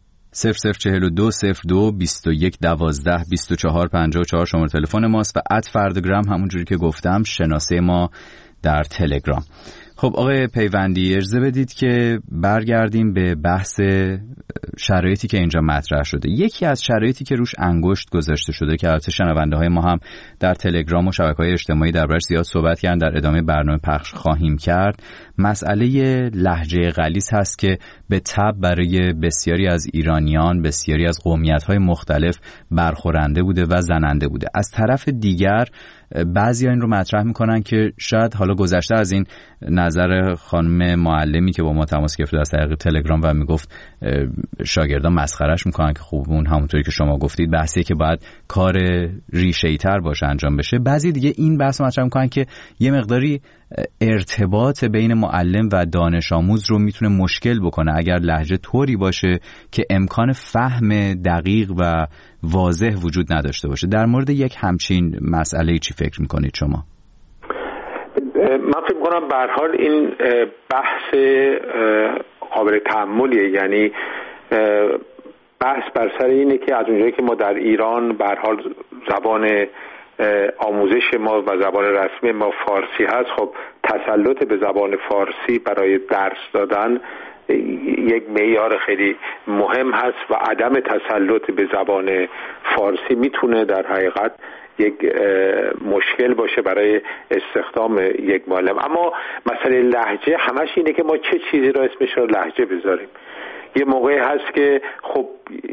0042 02 21 12 24 54 شماره تلفن ماست و @فردگرام همونجوری که گفتم شناسه ما در تلگرام. خب آقای پیوندی اجازه بدید که برگردیم به بحث شرایطی که اینجا مطرح شده. یکی از شرایطی که روش انگشت گذاشته شده که البته شنونده های ما هم در تلگرام و شبکه‌های اجتماعی دربارش زیاد صحبت کردن، در ادامه برنامه پخش خواهیم کرد، مسئله لهجه غلیظ هست که به تبع برای بسیاری از ایرانیان، بسیاری از قومیت‌های مختلف برخورنده بوده و زننده بوده. از طرف دیگر بعضی این رو مطرح میکنن که شاید حالا گذشته از این نظر خانم معلمی که با ما تماس گرفته از طریق تلگرام و میگفت شاگردان مسخرهش میکنن که خوب اون همونطوری که شما گفتید بحثی که باید کار ریشه‌ای تر باشه انجام بشه، بعضی دیگه این بحث مطرح میکنن که یه مقداری ارتباط بین معلم و دانش آموز رو میتونه مشکل بکنه اگر لهجه طوری باشه که امکان فهم دقیق و واضح وجود نداشته باشه. در مورد یک همچین مسئله چی فکر میکنید شما؟
من فکر میکنم به هر حال این بحث قابل تأملیه، یعنی بحث بر سر اینه که از اونجایی که ما در ایران به هر حال زبان آموزش ما و زبان رسمی ما فارسی هست، خب تسلط به زبان فارسی برای درس دادن یک معیار خیلی مهم هست و عدم تسلط به زبان فارسی میتونه در حقیقت یک مشکل باشه برای استخدام یک معلم. اما مسئله لهجه همش اینه که ما چه چیزی رو اسمش رو لهجه بذاریم. یه موقعی هست که خب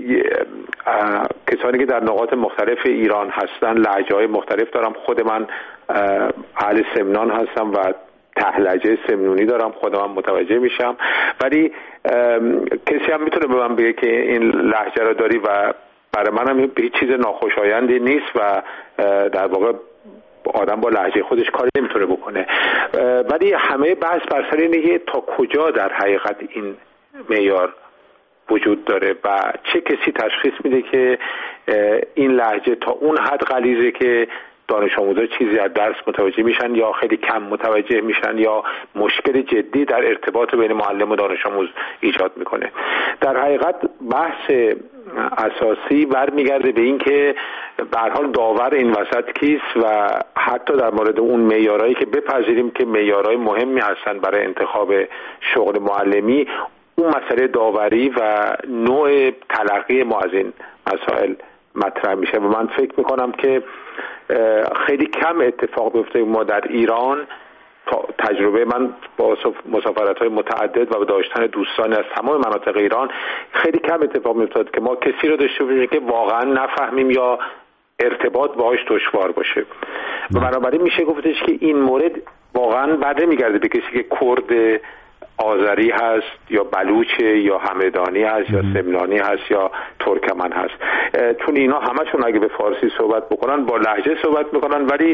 کسانی که در نقاط مختلف ایران هستن لهجه‌های مختلف دارم. خود من اهل سمنان هستم و لهجه سمنونی دارم، خودم متوجه میشم، ولی کسی هم میتونه به من بگه که این لهجه رو داری و برای من هم هیچ چیز ناخوشایندی نیست و در واقع آدم با لهجه خودش کاری نمیتونه بکنه. ولی همه بحث بر سر اینه تا کجا در حقیقت این معیار وجود داره و چه کسی تشخیص میده که این لهجه تا اون حد غلیظه که دانش آموزا چیزی از درس متوجه میشن یا خیلی کم متوجه میشن یا مشکل جدی در ارتباط بین معلم و دانش آموز ایجاد میکنه. در حقیقت بحث اساسی برمیگرده به این که به هر حال داور این وسط کیست و حتی در مورد اون معیارهایی که بپذیریم که معیارهای مهمی هستن برای انتخاب شغل معلمی، اون مسئله داوری و نوع تلقی ما از این مسائل مطرح میشه و من فکر میکنم که خیلی کم اتفاق بیفته. ما در ایران تجربه من با مسافرت‌های متعدد و داشتن دوستان از تمام مناطق ایران خیلی کم اتفاق می‌افتاد که ما کسی رو داشته باشیم که واقعا نفهمیم یا ارتباط باهاش دشوار باشه و بنابراین میشه گفتش که این مورد واقعا بر نمیگرده به کسی که کرد آذری هست یا بلوچه یا همدانی هست یا سمنانی هست یا ترکمن هست، چون اینا همشون اگه به فارسی صحبت بکنن با لهجه صحبت میکنن، ولی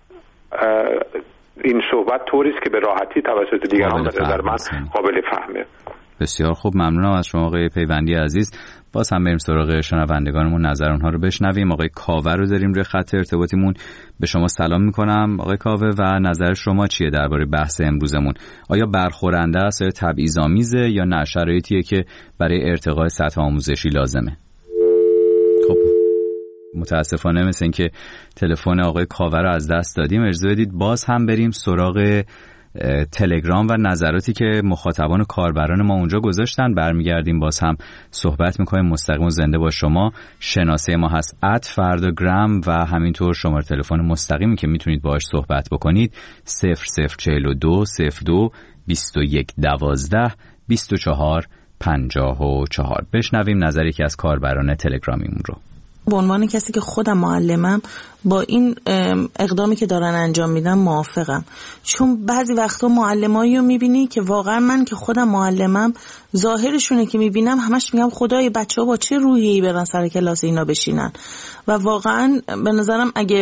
این صحبت طوری است که به راحتی توسط دیگران به نظر من قابل فهمه.
بسیار خوب، ممنونم از شما آقای پیوندی عزیز. باز هم بریم سراغ شنوندگانمون، نظر اونها رو بشنویم. آقای کاوه رو داریم روی خط ارتباطیمون. به شما سلام میکنم آقای کاوه و نظر شما چیه درباره بحث امروزمون؟ آیا برخورنده است یا تبعیض‌آمیزه یا نه شرایطیه که برای ارتقاء سطح آموزشی لازمه؟ خب متاسفانه مثل این که تلفن آقای کاوه رو از دست دادیم. اجازه بدید باز هم بریم سراغ تلگرام و نظراتی که مخاطبان و کاربران ما اونجا گذاشتن. برمیگردیم باز هم صحبت میکنیم مستقیم و زنده با شما. شناسه ما هست @فردگرام و همینطور شماره تلفن مستقیمی که میتونید باهاش صحبت بکنید 0042 02 21 12 24 54. بشنویم نظری که از کاربران تلگرامیمون رو.
به عنوان کسی که خودم معلمم با این اقدامی که دارن انجام میدن موافقم، چون بعضی وقتا معلمایی رو میبینی که واقعا من که خودم معلمم ظاهرشونه که میبینم همش میگم خدای بچه‌ها با چه روحیه‌ای برن سر کلاس اینا بشینن، و واقعا به نظرم اگه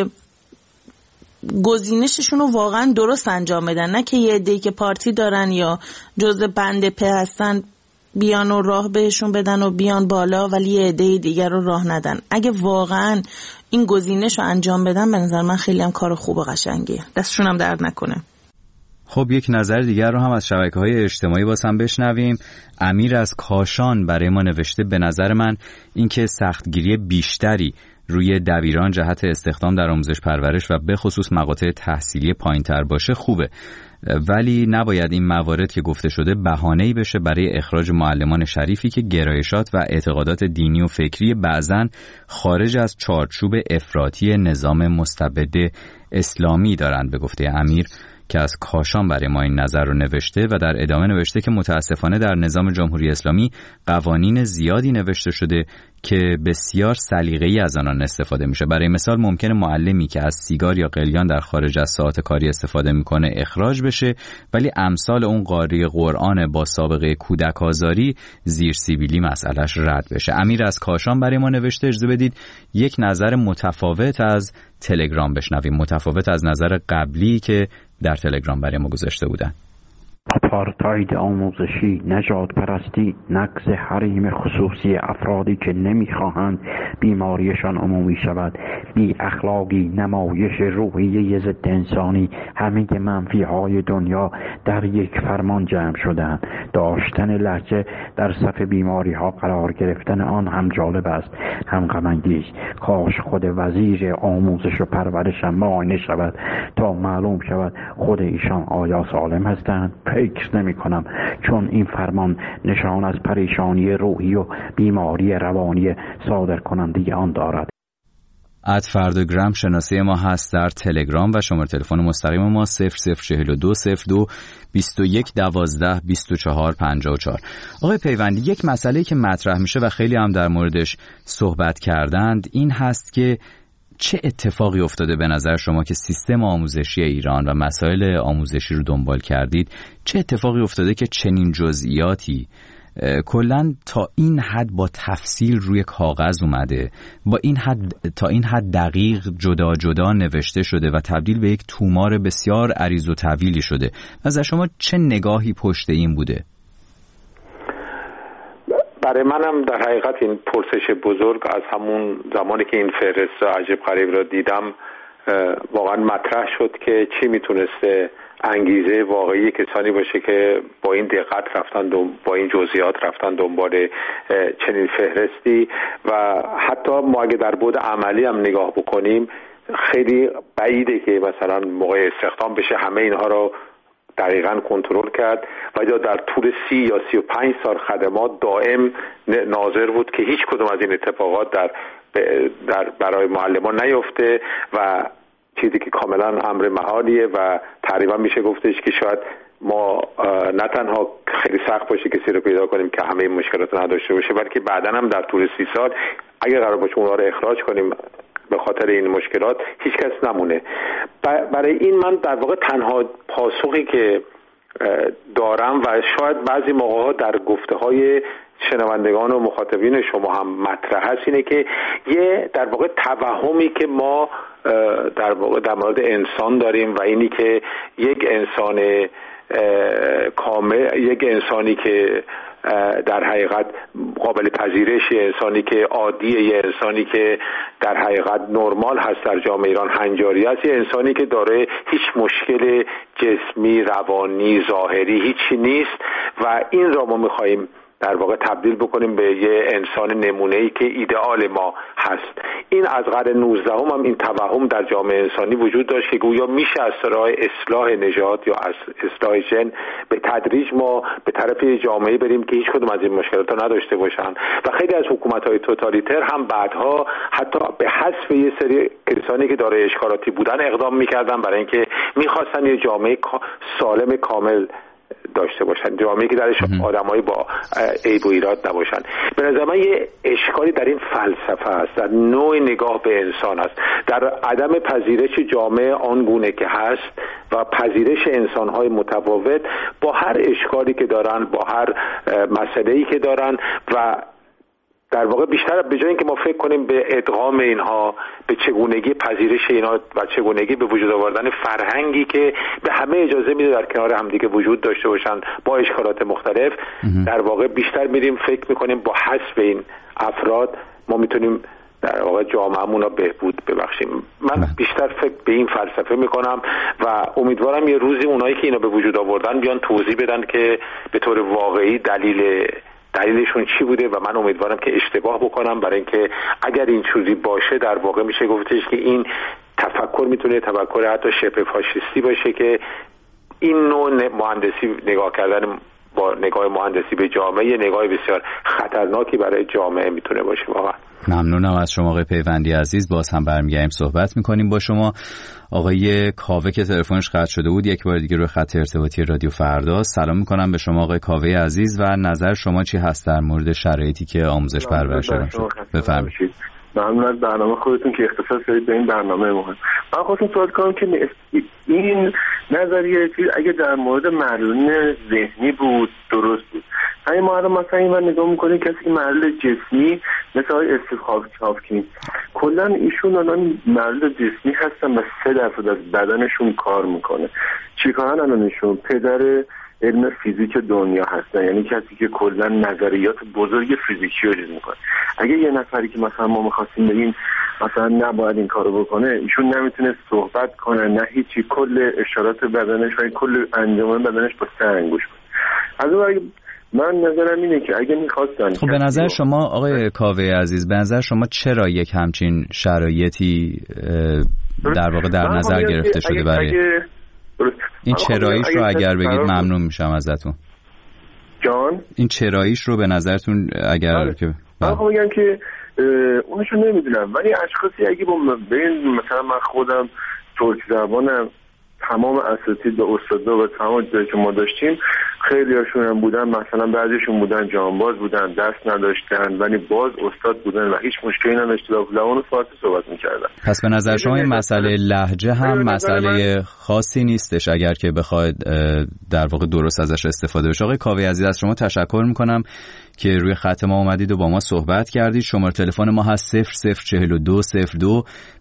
گزینششون رو واقعا درست انجام بدن، نه که یه عده‌ای که پارتی دارن یا جزء بند په هستن بیان و راه بهشون بدن و بیان بالا ولی یه عده دیگر رو راه ندن. اگه واقعا این گزینش رو انجام بدن به نظر من خیلی هم کار خوب و قشنگیه، دستشون هم درد نکنه.
خب یک نظر دیگر رو هم از شبکه‌های اجتماعی واسم بشنویم. امیر از کاشان برای ما نوشته به نظر من اینکه سختگیری بیشتری روی دبیران جهت استخدام در آموزش پرورش و به خصوص مقاطع تحصیلی پایین‌تر باشه خوبه، ولی نباید این موارد که گفته شده بهانه‌ای بشه برای اخراج معلمان شریفی که گرایشات و اعتقادات دینی و فکری بعضن خارج از چارچوب افراطی نظام مستبد اسلامی دارند، به گفته امیر که از کاشان برای ما این نظر رو نوشته و در ادامه نوشته که متاسفانه در نظام جمهوری اسلامی قوانین زیادی نوشته شده که بسیار سلیقه‌ای از آنان استفاده میشه. برای مثال ممکنه معلمی که از سیگار یا قلیان در خارج از ساعات کاری استفاده میکنه اخراج بشه، ولی امثال اون قاری قرآن با سابقه کودک آزاری زیر سیبیلی مسئلهش رد بشه. امیر از کاشان برای ما نوشته. اجازه بدید یک نظر متفاوت از تلگرام بشنویم، متفاوت از نظر قبلی که در تلگرام برای ما گذاشته بودن.
آپارتاید آموزشی، نژاد پرستی، نقض حریم خصوصی افرادی که نمیخواهند بیماریشان عمومی شود، بی اخلاقی، نمایش روحیه ضد انسانی، همه منفی های دنیا در یک فرمان جمع شدند. داشتن لهجه در صف بیماری ها قرار گرفتن آن هم جالب است، هم غم انگیز. کاش خود وزیر آموزش و پرورش هم معاینه شود تا معلوم شود خود ایشان آیا سالم هستند. فکر نمی کنم، چون این فرمان نشان از پریشانی روحی و بیماری روانی صادر کننده آن دارد.
@فردوگرام شناسی ما هست در تلگرام و شماره تلفن مستقیم ما 0042 02 21 12 24 54. آقای پیوندی، یک مسئله که مطرح میشه و خیلی هم در موردش صحبت کردند این هست که چه اتفاقی افتاده به نظر شما که سیستم آموزشی ایران و مسائل آموزشی رو دنبال کردید، چه اتفاقی افتاده که چنین جزئیاتی کلاً تا این حد با تفصیل روی کاغذ اومده، با این حد تا این حد دقیق جدا جدا نوشته شده و تبدیل به یک تومار بسیار عریض و طویلی شده؟ از شما چه نگاهی پشت این بوده؟
برای منم در حقیقت این پرسش بزرگ از همون زمانی که این فهرست عجیب غریب را دیدم واقعا مطرح شد که چی میتونسته انگیزه واقعی کسانی باشه که با این دقت رفتن با این جزئیات رفتن دنبال چنین فهرستی. و حتی ما اگه در بعد عملی هم نگاه بکنیم خیلی بعیده که مثلا موقع استخدام بشه همه اینها رو دقیقاً کنترل کرد و یا در طول 30 یا 35 سال خدمات دائم ناظر بود که هیچ کدوم از این اتفاقات در برای معلمان نیفته و چیزی که کاملا امر محالیه و تقریبا میشه گفتش که شاید ما نه تنها خیلی سخت باشه کسی رو پیدا کنیم که همه این مشکلات رو نداشته باشه، بلکه بعداً هم در طول 30 سال اگر قرار باشه اونها رو اخراج کنیم به خاطر این مشکلات هیچ کس نمونه. برای این من در واقع تنها پاسخی که دارم و شاید بعضی موقع‌ها در گفته‌های شنوندگان و مخاطبین شما هم مطرح هست اینه که یه در واقع توهمی که ما در واقع در مورد انسان داریم و اینی که یک انسان کامل، یک انسانی که در حقیقت قابل پذیرش، انسانی که عادیه، یه انسانی که در حقیقت نرمال هست در جامعه ایران، هنجاری است، یه انسانی که داره هیچ مشکل جسمی، روانی، ظاهری هیچی نیست و این را ما می‌خواهیم در واقع تبدیل بکنیم به یه انسان نمونه‌ای که ایدئال ما هست. این از قرن 19 هم این توهم در جامعه انسانی وجود داشت که گویا میشه از راه اصلاح نژاد یا از اصلاح ژن به تدریج ما به طرف یه جامعه بریم که هیچ کدوم از این مشکلات رو نداشته باشن و خیلی از حکومت‌های توتالیتر هم بعدها حتی به حذف یه سری کسانی که دارای اشکالاتی بودن اقدام می‌کردن برای اینکه می‌خواستن یه جامعه سالم کامل داشته باشن، جامعه‌ای که درش آدمایی با عیب و ایراد نباشن. به نظر من یه اشکالی در این فلسفه است، در نوع نگاه به انسان است، در عدم پذیرش جامعه آنگونه که هست و پذیرش انسان‌های متفاوت با هر اشکالی که دارن، با هر مسئله‌ای که دارن و در واقع بیشتر به جای اینکه ما فکر کنیم به ادغام اینها، به چگونگی پذیرش اینها و چگونگی به وجود آوردن فرهنگی که به همه اجازه میده در کنار همدیگه وجود داشته باشن با اشکالات مختلف، در واقع بیشتر میریم فکر میکنیم با حذف این افراد ما میتونیم در واقع جامعه‌مون رو بهبود ببخشیم. من بیشتر فکر به این فلسفه میکنم و امیدوارم یه روزی اونایی که اینو به وجود آوردن بیان توضیح بدن که به طور واقعی دلیلشون چی بوده و من امیدوارم که اشتباه بکنم، برای اینکه اگر این چیزی باشه در واقع میشه گفتش که این تفکر میتونه تفکر حتی شبه فاشیستی باشه که این نوع مهندسی نگاه کردن با نگاه مهندسی به جامعه نگاه بسیار خطرناکی برای جامعه میتونه باشه. واقعا
ممنونم از شما آقای پیوندی عزیز. باز هم برمیگردیم صحبت میکنیم با شما. آقای کاوه که تلفنش قطع شده بود یک بار دیگه روی خط ارتباطی رادیو فردا. سلام میکنم به شما آقای کاوه عزیز و نظر شما چی هست در مورد شرایطی که آموزش پرورش شده؟ بفرمایید.
ممنون از برنامه خودتون که اختصاص دادید به این برنامه مهم. من خواستم سوال کنم که این نظریه اگه در مورد معلولین ذهنی بود درست بود، همین ما الان مثلا این نگاه میکنیم کسی که معلول جسمی مثل آقای استیو هاپکینز کلا ایشون الان معلول جسمی هستن و 3% از بدنشون کار میکنه. چیکارن الان ایشون؟ پدر علم فیزیک دنیا هستن، یعنی کسی که کلا نظریات بزرگ فیزیکی رو چیز میکنه. اگه یه نفری که مثلا ما می‌خواستیم بگیم مثلا نباید این کارو بکنه، ایشون نمیتونه صحبت کنه، نه هیچی، کل اشارات بدنش و کل انجام بدنش با 3 انگوش کنه. از اون من نظرم اینه که اگه می‌خواستن
خب به نظر شما آقای کاوه عزیز، به نظر شما چرا یک همچین شرایطی در واقع در نظر گرفته شده برای این چراییش رو اگر بگید ممنون میشم ازتون.
جان
این چراییش رو به نظرتون اگر که
من میگم که اونشو نمیدونم، ولی اشخاصی اگه با مثلا من خودم ترک زبانم تمام اساتید و استادا و تمام جایی که ما داشتیم خیلی هاشون هم بودن، مثلا بعضیشون بودن جانباز بودن، دست نداشتن ولی باز استاد بودن و هیچ مشکلی نداشتن، زبان فارسی صحبت میکردن.
پس به نظر شما این مسئله لهجه هم مسئله خاصی نیستش اگر که بخواید در واقع درست ازش استفاده بشه. آقای کاوه عزیز از شما تشکر میکنم که روی خط ما اومدید و با ما صحبت کردید. شماره تلفن ما هست 004202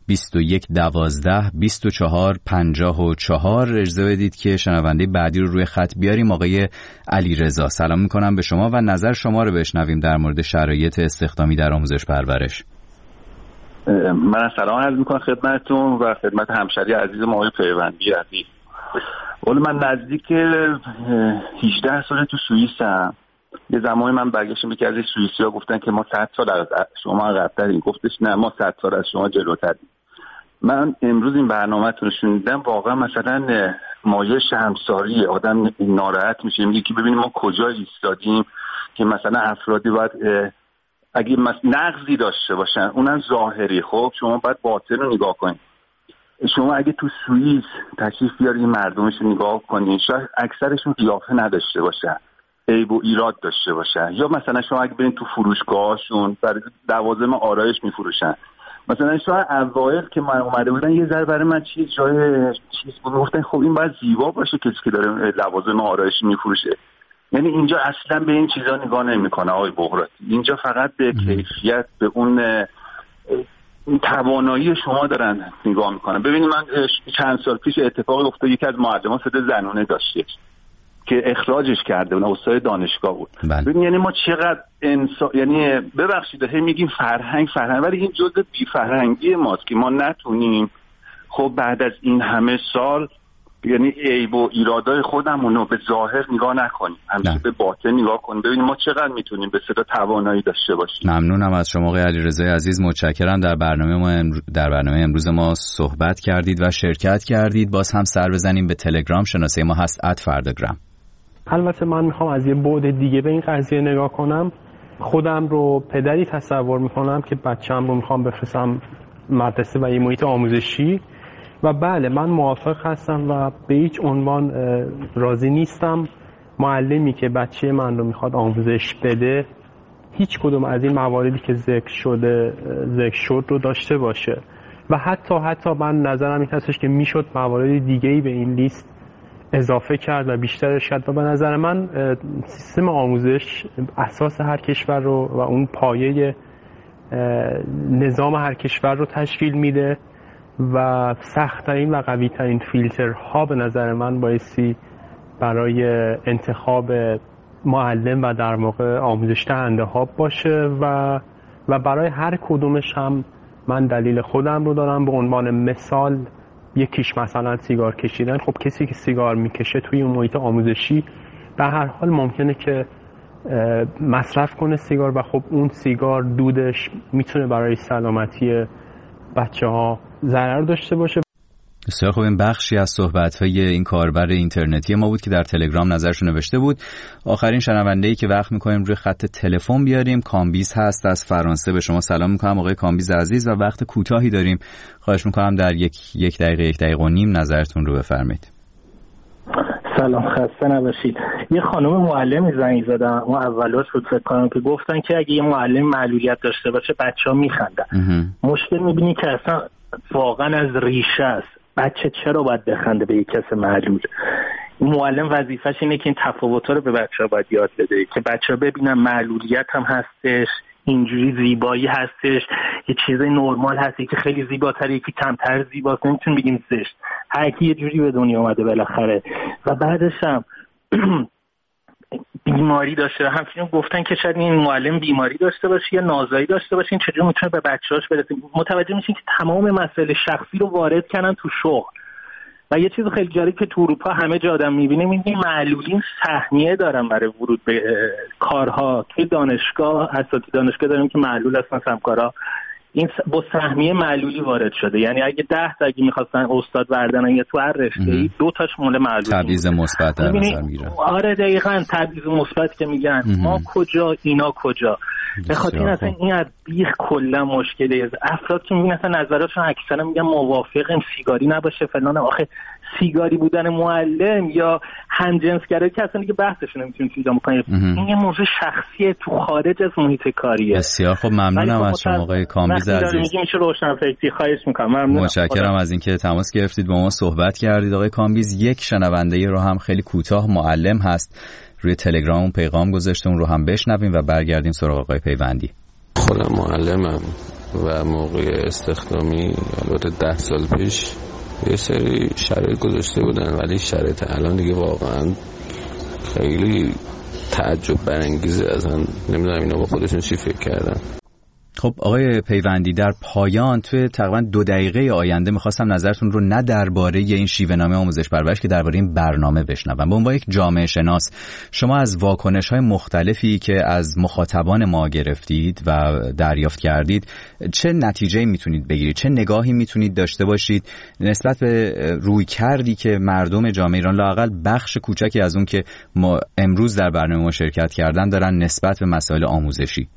2112 24 54. اجازه بدید که شنونده بعدی رو روی خط بیاریم. آقای علیرضا سلام میکنم به شما و نظر شما رو بشنویم در مورد شرایط استخدامی در آموزش پرورش.
من سلام عرض میکنم خدمتتون و خدمت همشهری عزیز ما آقای پیوندی عزیز. ولی من نزدیک 18 سال تو سوئیسم. یه زمانی من برگشتم به از سوئیسی‌ها گفتن که ما 100 سال از شما عقب‌تریم، گفتش نه ما 100 سال از شما جلوتریم. من امروز این برنامه‌تون رو شنیدم، واقعا مثلا مایه شرمساری آدم ناراحت میشه، میگه که ببینیم ما کجا ایستادیم که مثلا افرادی باید اگه نقضی داشته باشن اونم ظاهری، خب شما باید باطن رو نگاه کنید. شما اگه تو سوئیس تشریف بیارید مردمش رو نگاه کنید، شاید اکثرشون قیافه نداشته باشن، عیب و ایراد داشته باشن، یا مثلا شما اگه برید تو فروشگاهشون برای لوازم آرایش میفروشن، مثلا شاید اوایل که من اومده بودن یه ذره برای من چیز بود، گفتن خب این باید زیبا باشه کسی که داره لوازم آرایشی میفروشه. یعنی اینجا اصلا به این چیزا نگاه نمیکنه آقای بغراتی، اینجا فقط به کیفیت، به اون توانایی شما دارن نگاه میکنن. ببینید من چند سال پیش اتفاقی افتاد، یکی از معلمان صدا زنونه داشته که اخراجش کرده اون استاد دانشگاه بود. ببین یعنی ما چقدر یعنی ببخشید هی میگیم فرهنگ ولی این جزء بی فرهنگی ماست که ما نتونیم خب بعد از این همه سال یعنی عیب و ایرادای خودمون رو به ظاهر نگاه نکنیم، همیشه به باطن نگاه کنیم، ببینیم ما چقدر میتونیم به صدا توانایی داشته باشیم.
ممنونم از شما آقای علیرضا عزیز، متشکرم. در برنامه امروز ما صحبت کردید و شرکت کردید. باز هم سر بزنیم به تلگرام، شناسه ما هست @فرداگرام.
البته من میخوام از یه بعد دیگه به این قضیه نگاه کنم. خودم رو پدری تصور میکنم که بچه‌م رو میخوام بفرستم مدرسه و یه محیط آموزشی و بله من موافق هستم و به هیچ عنوان راضی نیستم معلمی که بچه من رو میخواد آموزش بده هیچ کدوم از این مواردی که ذکر شد رو داشته باشه و حتی من نظرم این هستش که میشد موارد دیگه‌ای به این لیست اضافه کرد و بیشترش کرد و به نظر من سیستم آموزش اساس هر کشور رو و اون پایه نظام هر کشور رو تشکیل میده و سخت‌ترین و قوی‌ترین فیلترها به نظر من بایستی برای انتخاب معلم و در واقع آموزش دهنده ها باشه و برای هر کدومش هم من دلیل خودم رو دارم. به عنوان مثال یکیش مثلا سیگار کشیدن. خب کسی که سیگار میکشه توی اون محیط آموزشی به هر حال ممکنه که مصرف کنه سیگار و خب اون سیگار دودش میتونه برای سلامتی بچه ها ضرر داشته باشه.
بسیار خوب. این بخشی از صحبت‌های این کاربر اینترنتی ما بود که در تلگرام نظرش نوشته بود. آخرین شنونده‌ای که وقت می‌کنیم روی خط تلفن بیاریم کامبیز هست از فرانسه. به شما سلام می‌کنم آقای کامبیز عزیز و وقت کوتاهی داریم. خواهش می‌کنم در یک دقیقه و نیم نظرتون رو بفرمایید.
سلام، خسته نباشید. یه خانم معلمی زنگ زدم اون اولاش بود فکر کنم که گفتن که اگه یه معلم معلولیت داشته باشه بچه‌ها میخندن. مشکل می‌بینی که اصلا واقعا از ریشه است. بچه چرا باید بخنده به یک کس معلول؟ معلم وظیفش اینه که این تفاوت‌ها رو به بچه‌ها باید یاد بده که بچه‌ها ببینن معلولیت هم هستش، اینجوری زیبایی هستش، یه چیز نرمال هست که خیلی زیباتره، یکی کمتر زیباست، نمیتونیم بگیم زشت. هر کی یه جوری به دنیا اومده بالاخره. و بعدش هم بیماری داشته. همچنین گفتن که شاید این معلم بیماری داشته باشه یا نازایی داشته باشه، این چجوری میتونه به بچه‌هاش برسه؟ متوجه میشین که تمام مسائل شخصی رو وارد کردن تو شغل. و یه چیز خیلی جالب که تو اروپا همه جا آدم می‌بینیم این معلولین سهمیه دارن برای ورود به کارها. توی دانشگاه اساتید دانشگاه داریم که معلول هستن، همکارا این با سهمیه معلولی وارد شده. یعنی اگه 10 تا اگه می‌خواستن استاد بردارن یا تو هر رشته‌ای 2 تاش مال معلول.
تبعیض مثبت در نظر میگیرن.
آره دقیقاً تبعیض مثبت که میگن ما کجا اینا کجا. به خاطر این اصلا این از بیخ کلا مشکله. افراد که میگن اصلا نظراتشون اکثرا میگن موافقم سیگاری نباشه فلان. آخه سیگاری بودن معلم یا همجنسگرایی که اصلا دیگه بحثش نمیتونیم پیدا بکنیم. این یه موضوع شخصیه تو خارج از محیط کاریه.
بسیار خب ممنونم از شما آقای کامبیز عزیز.
میشه روشنفکری خواهش میکنم. ممنونم.
متشکرم از اینکه تماس گرفتید با ما صحبت کردید آقای کامبیز. یک شنونده رو هم خیلی کوتاه معلم هست روی تلگرام پیغام گذاشته، اون رو هم بشنویم و برگردیم سراغ آقای پیوندی.
خودم معلمم و موقع استخدامی البته 10 سال پیش یه سری شرایط گذاشته بودن، ولی شرایط الان دیگه واقعا خیلی تعجب برانگیزه. اصلا نمیدونم اینا با خودشون چی فکر کردن.
خب آقای پیوندی در پایان توی تقریبا 2 دقیقه آینده میخواستم نظرتون رو نه درباره این شیوه‌نامه آموزش پرورش که درباره این برنامه بشنوم. به عنوان یک جامعه شناس شما از واکنش‌های مختلفی که از مخاطبان ما گرفتید و دریافت کردید چه نتیجه‌ای میتونید بگیرید؟ چه نگاهی میتونید داشته باشید نسبت به رویکردی که مردم جامعه ایران لااقل بخش کوچکی از اون که ما امروز در برنامه ما شرکت کردن دارن نسبت به مسائل آموزشی؟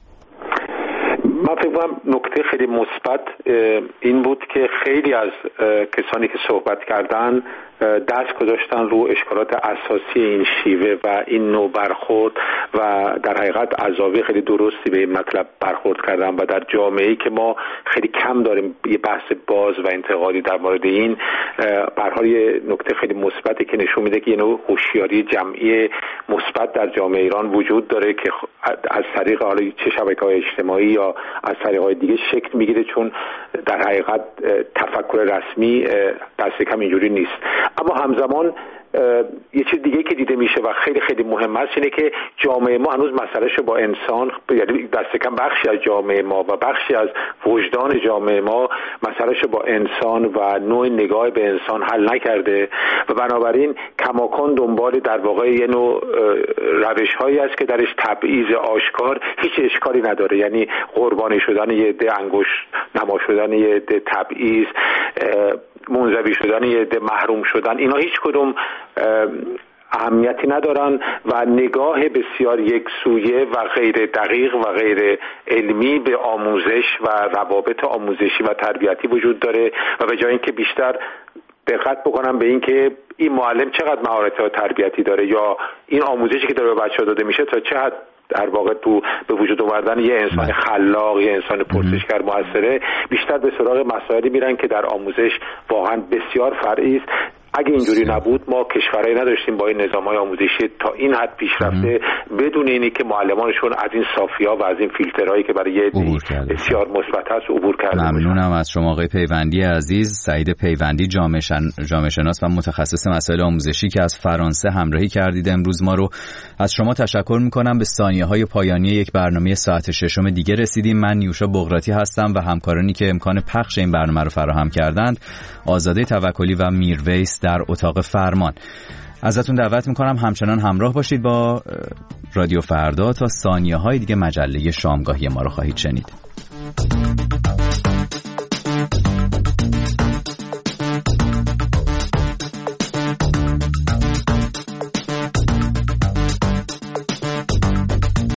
من فکر کنم نکته خیلی مثبت این بود که خیلی از کسانی که صحبت کردن دست گذاشتن رو اشکالات اساسی این شیوه و این نوع برخورد و در حقیقت عذابی خیلی درستی به این مطلب برخورد کردن و در جامعه‌ای که ما خیلی کم داریم یه بحث باز و انتقادی در مورد این، به هر حال یه نکته خیلی مثبتی که نشون میده که یه نوع هوشیاری جمعی مثبت در جامعه ایران وجود داره که از طریق حالا چه شبکه‌های اجتماعی یا از طریق‌های دیگه شکل میگیره، چون در حقیقت تفکر رسمی دست کم اینجوری نیست. اما همزمان یه چیز دیگه که دیده میشه و خیلی خیلی مهم است اینه که جامعه ما هنوز مسئله‌شو با انسان، یعنی دست کم بخشی از جامعه ما و بخشی از وجدان جامعه ما مسئله‌شو با انسان و نوع نگاه به انسان حل نکرده و بنابراین کماکان دنبال در واقع یه نوع روش‌هایی است که درش تبعیض آشکار هیچ اشکالی نداره، یعنی قربانی شدن یه عده، انگشت نما شدن یه عده، تبعیض، منزوی شدن یه عده، محروم شدن، اینا هیچ کدوم اهمیتی ندارن و نگاه بسیار یکسویه و غیر دقیق و غیر علمی به آموزش و روابط آموزشی و تربیتی وجود داره و به جای اینکه بیشتر دقت بکنن به این که این معلم چقدر مهارت تربیتی داره یا این آموزشی که داره به بچه‌ها داده میشه تا چه حد در واقع تو به وجود آوردن یه انسان خلاق، یه انسان پرسشگر موثره. بیشتر به سراغ مسائلی میرن که در آموزش واقعا بسیار فرعی است. اگه اینجوری نبود ما کشورایی نداشتیم با این نظام‌های آموزشی تا این حد پیشرفته بدون اینی که معلمانشون از این صافی‌ها و از این فیلترهایی که برای بسیار مثبت هست عبور کردن.
ممنونم از شما آقای پیوندی عزیز. سعید پیوندی جامعه شناس و متخصص مسائل آموزشی که از فرانسه همراهی کردید امروز ما رو. از شما تشکر می‌کنم. به ثانیه‌های پایانی یک برنامه ساعت ششم دیگه رسیدیم. من نیوشا بغراتی هستم و همکارانی که امکان پخش این برنامه رو فراهم کردند، آزاده توکلی و میرویس در اتاق فرمان. ازتون دعوت میکنم همچنان همراه باشید با رادیو فردا تا ثانیه‌های دیگه مجله شامگاهی ما رو خواهید شنید.